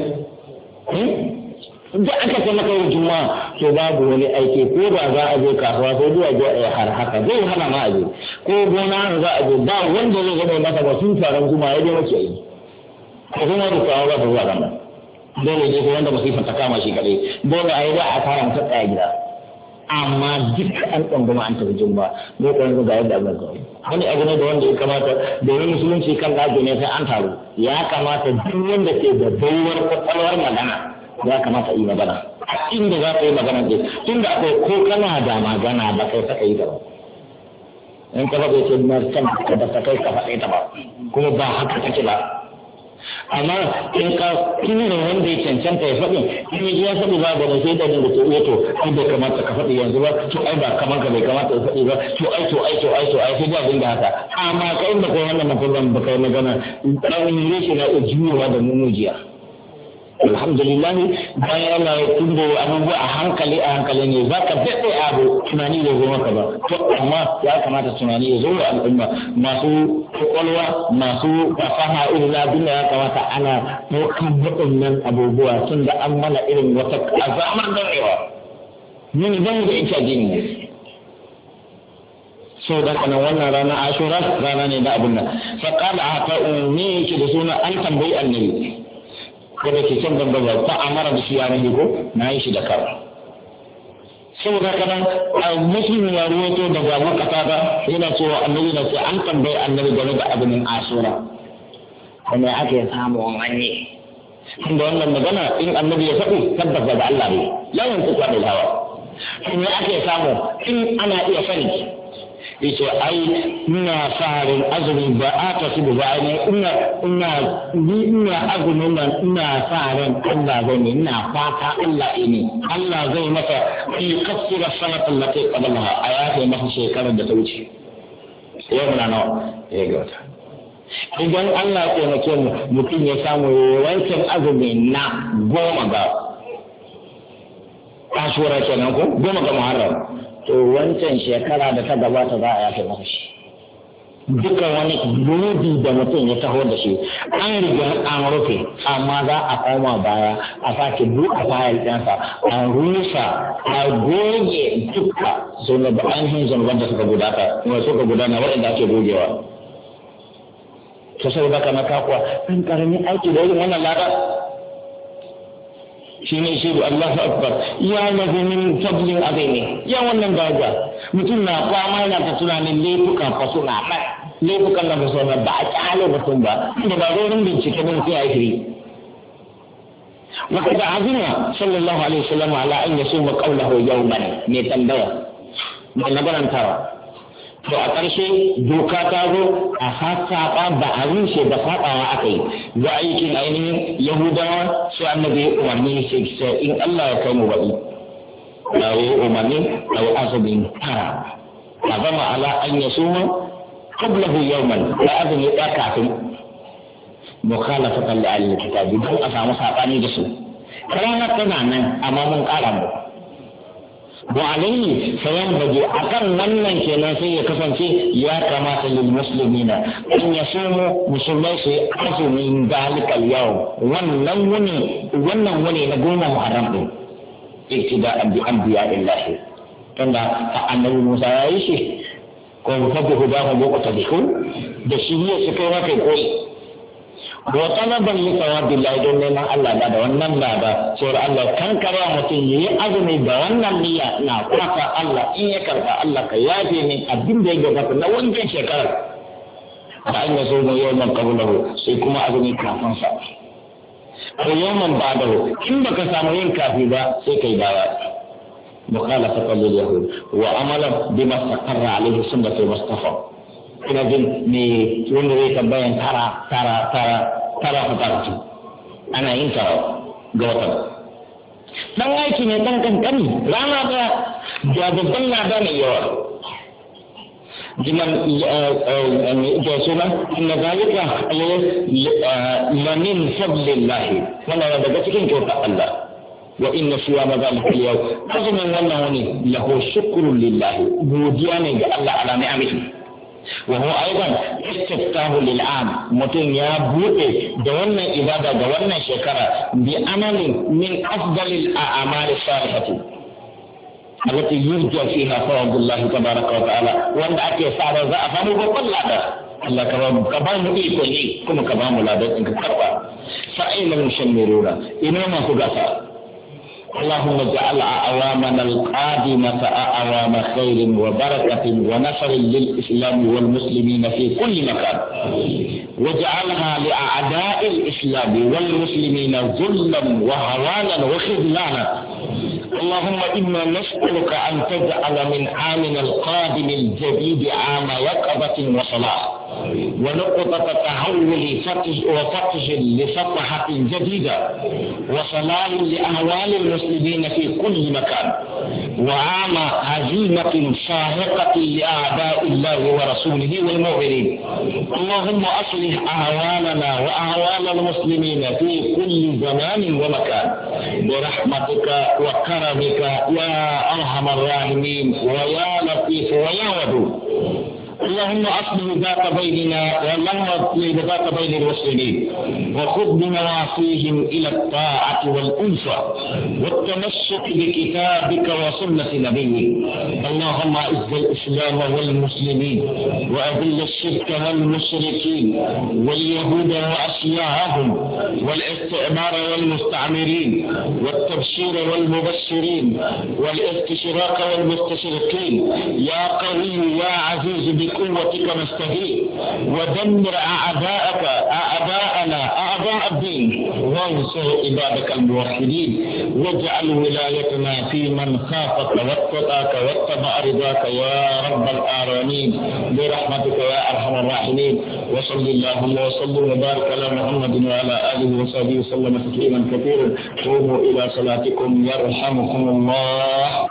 da aka ce maka yin juma'a to babu wani aiki ko ba za a je kasuwa ko zuwa je a har haka zai hana ma a je ko gona za a je ba wanda zai zama masa ba sun taron juma'a ya je mace yi ko kuma da kawo ba ta zuwa gaba dole ne ko wanda masifar ta kama shi kadai dole a yi za a fara mutu tsaya gida amma duk an ɗangama an tafi jumba ne ko yanzu ga yadda abin kawai wani abu ne da wanda ya kamata domin musulunci kan ɗago ne sai an taru ya kamata duk wanda ke da baiwar kwakwalwar magana ya kamata yi magana a inda za ka yi magana ce tun da akwai ko kana da magana ba kai saka yi gaba in ka faɗe ce na can ka da kai ka faɗe ta ba kuma ba haka take ba amma in ka kira wanda ya cancanta ya faɗi in ya faɗi ba da sai da dinga to ai bai kamata ka faɗi yanzu ba to ai ba kamar ka bai kamata ka faɗi ba to ai sai da dinga haka amma kai ba kai wannan mutum ba kai magana dan shi na ujuwa da mumujiya alhamdulillah bayan Allah ya tundo abubuwa a hankali ne za ka daɗe abu tunani da zo maka ba to amma ya kamata tunani ya zo wa al'umma masu kwakwalwa masu fasaha irin labin da ya kamata ana ɗaukan waɗannan abubuwa tun da an mana irin wata azamar darewa yin zan da ita jini so da kana wannan rana ashura rana ne da abun nan fa qala ata ummi ki da suna an tambayi annabi ko da ke can gaba ba amara da shi ya rage ko na yi shi da kar saboda kana muslim ya ruwato daga makata da yana cewa annabi na ce an tambayi annabi game da abin ashura kuma ake samu wani inda wannan magana in annabi ya faɗi tabbas da Allah ne lawan ku kwada hawa kuma ake samu in ana iya sani yace ai ina farin azumi ba a ta su ba ne ina azumin nan ina farin Allah zai ne ina fata Allah ne Allah zai masa fi kafira sanatin lati qablaha ayati masa shekarar da ta wuce yau na nawa ya ga wata idan Allah ya taimake mu mutum ya samu wancan azumi na 10 ga Ashura kenan ko 10 ga Muharram to wancan shekara da ta gabata za a yafe masa shi dukkan wani gudu da mutum ya taho da shi an riga an rufe amma za a koma baya a sake buɗe fayil ɗansa a rusa a goge duka ainihin zunuban da suka gudana waɗanda ake gogewa to sai baka maka kuwa ɗan ƙaramin aiki da irin wannan lada shi ne shi Allahu Akbar ya lafi min fadlin azimi ya wannan gaga mutum na kwama yana ta tunanin laifukan fa suna nan laifukan da ba su ba a kyale mutum ba da ba zorin bincike ne sai a yi وقد عزم صلى الله عليه وسلم على أن يصوم قوله يوما من تنبيه من نبرا ترى to a ƙarshe doka ta zo a sassaɓa ba a rushe da saɓawa aka yi ga aikin ainihin yahudawa sai annabi umarni sai in Allah ya kai mu baɗi da ya umarni da ya azumin tara a zama ala an ya suma qablahu yawman da azumi ya kafin mukhalafatan li ahli kitabi don a samu saɓani da su ranar tana nan amma mun ƙara mu وعليه فينبغي أكن wannan kenan sai ya kasance ya kamata lil muslimina an yasumu musulmai sai azumin dalikal yau wannan wuni na goma muharram din ittida'an bi anbiya'illahi tunda annabi Musa ya yi shi ko fa ku da ku ko tabiku da shi ne su kai maka koyi wa talaban li thawabillahi don neman Allah da wannan lada sai Allah kan kara mutum yi azumi da wannan niyya na fata Allah in ya karba Allah ka yafe ni abin da ya gabata na wancan shekarar ba an yaso mu yawman qablahu sai kuma azumi kafin sa ko yawman ba'dahu in baka samu yin kafi ba sai kai baya mukhalafatan lil yahud wa amalan bima istaqarra alayhi sunnatu mustafa ina jin me wanda zai tambayan tara fitarci ana yin tara ga watan dan aiki ne dan kankani rana da babban lada mai yawa jiman da suna inna zalika lamin fadlillahi wannan daga cikin kyautar Allah wa inna siyama zalika al-yawm azumin wannan wani lahu shukrun lillahi godiya ne ga Allah ala ni'amihi وهو أيضا استفتاح للعام متن يا بوته دوانا إبادة دوانا شكرا بعمل من أفضل الأعمال الصالحة التي يرجى فيها ثواب الله تبارك وتعالى وأن أتي صار ضعفا وبطلع الله كبام إيكولي كم كبام لا إنك كربا فأين المشمرون إنما هدفا اللهم اجعل أعوامنا القادمة أعوام خير وبركة ونصر للإسلام والمسلمين في كل مكان واجعلها لأعداء الإسلام والمسلمين ذلا وهوانا وخذلانا اللهم إنا نسألك أن تجعل من عامنا القادم الجديد عام يقظة وصلاة ونقطة تحول وفتح لصفحة جديدة وصلاح لأهوال المسلمين في كل مكان، وعام هزيمة شاهقة لأعداء الله ورسوله والمؤمنين. اللهم أصلح أهوالنا وأهوال المسلمين في كل زمان ومكان برحمتك وكرمك يا أرحم الراحمين ويا لطيف ويا ودود. اللهم أصلح ذات بيننا، واللهم أصلح ذات بين المسلمين، وخذ بنواصيهم إلى الطاعة والألفة والتمسك بكتابك وسنة نبيك. اللهم أعز الإسلام والمسلمين، وأذل الشرك والمشركين واليهود وأشياعهم والاستعمار والمستعمرين والتبشير والمبشرين والاستشراق والمستشرقين. يا قوي يا عزيز بقوتك نستهين، ودمر أعداءنا أعداء الدين، وانصر عبادك الموحدين، واجعل ولايتنا في من خافك واتقاك واتبع رضاك يا رب العالمين برحمتك يا أرحم الراحمين. وصل اللهم وسلم وبارك على محمد وعلى آله وصحبه وسلم تسليما كثيرا. قوموا إلى صلاتكم يرحمكم الله.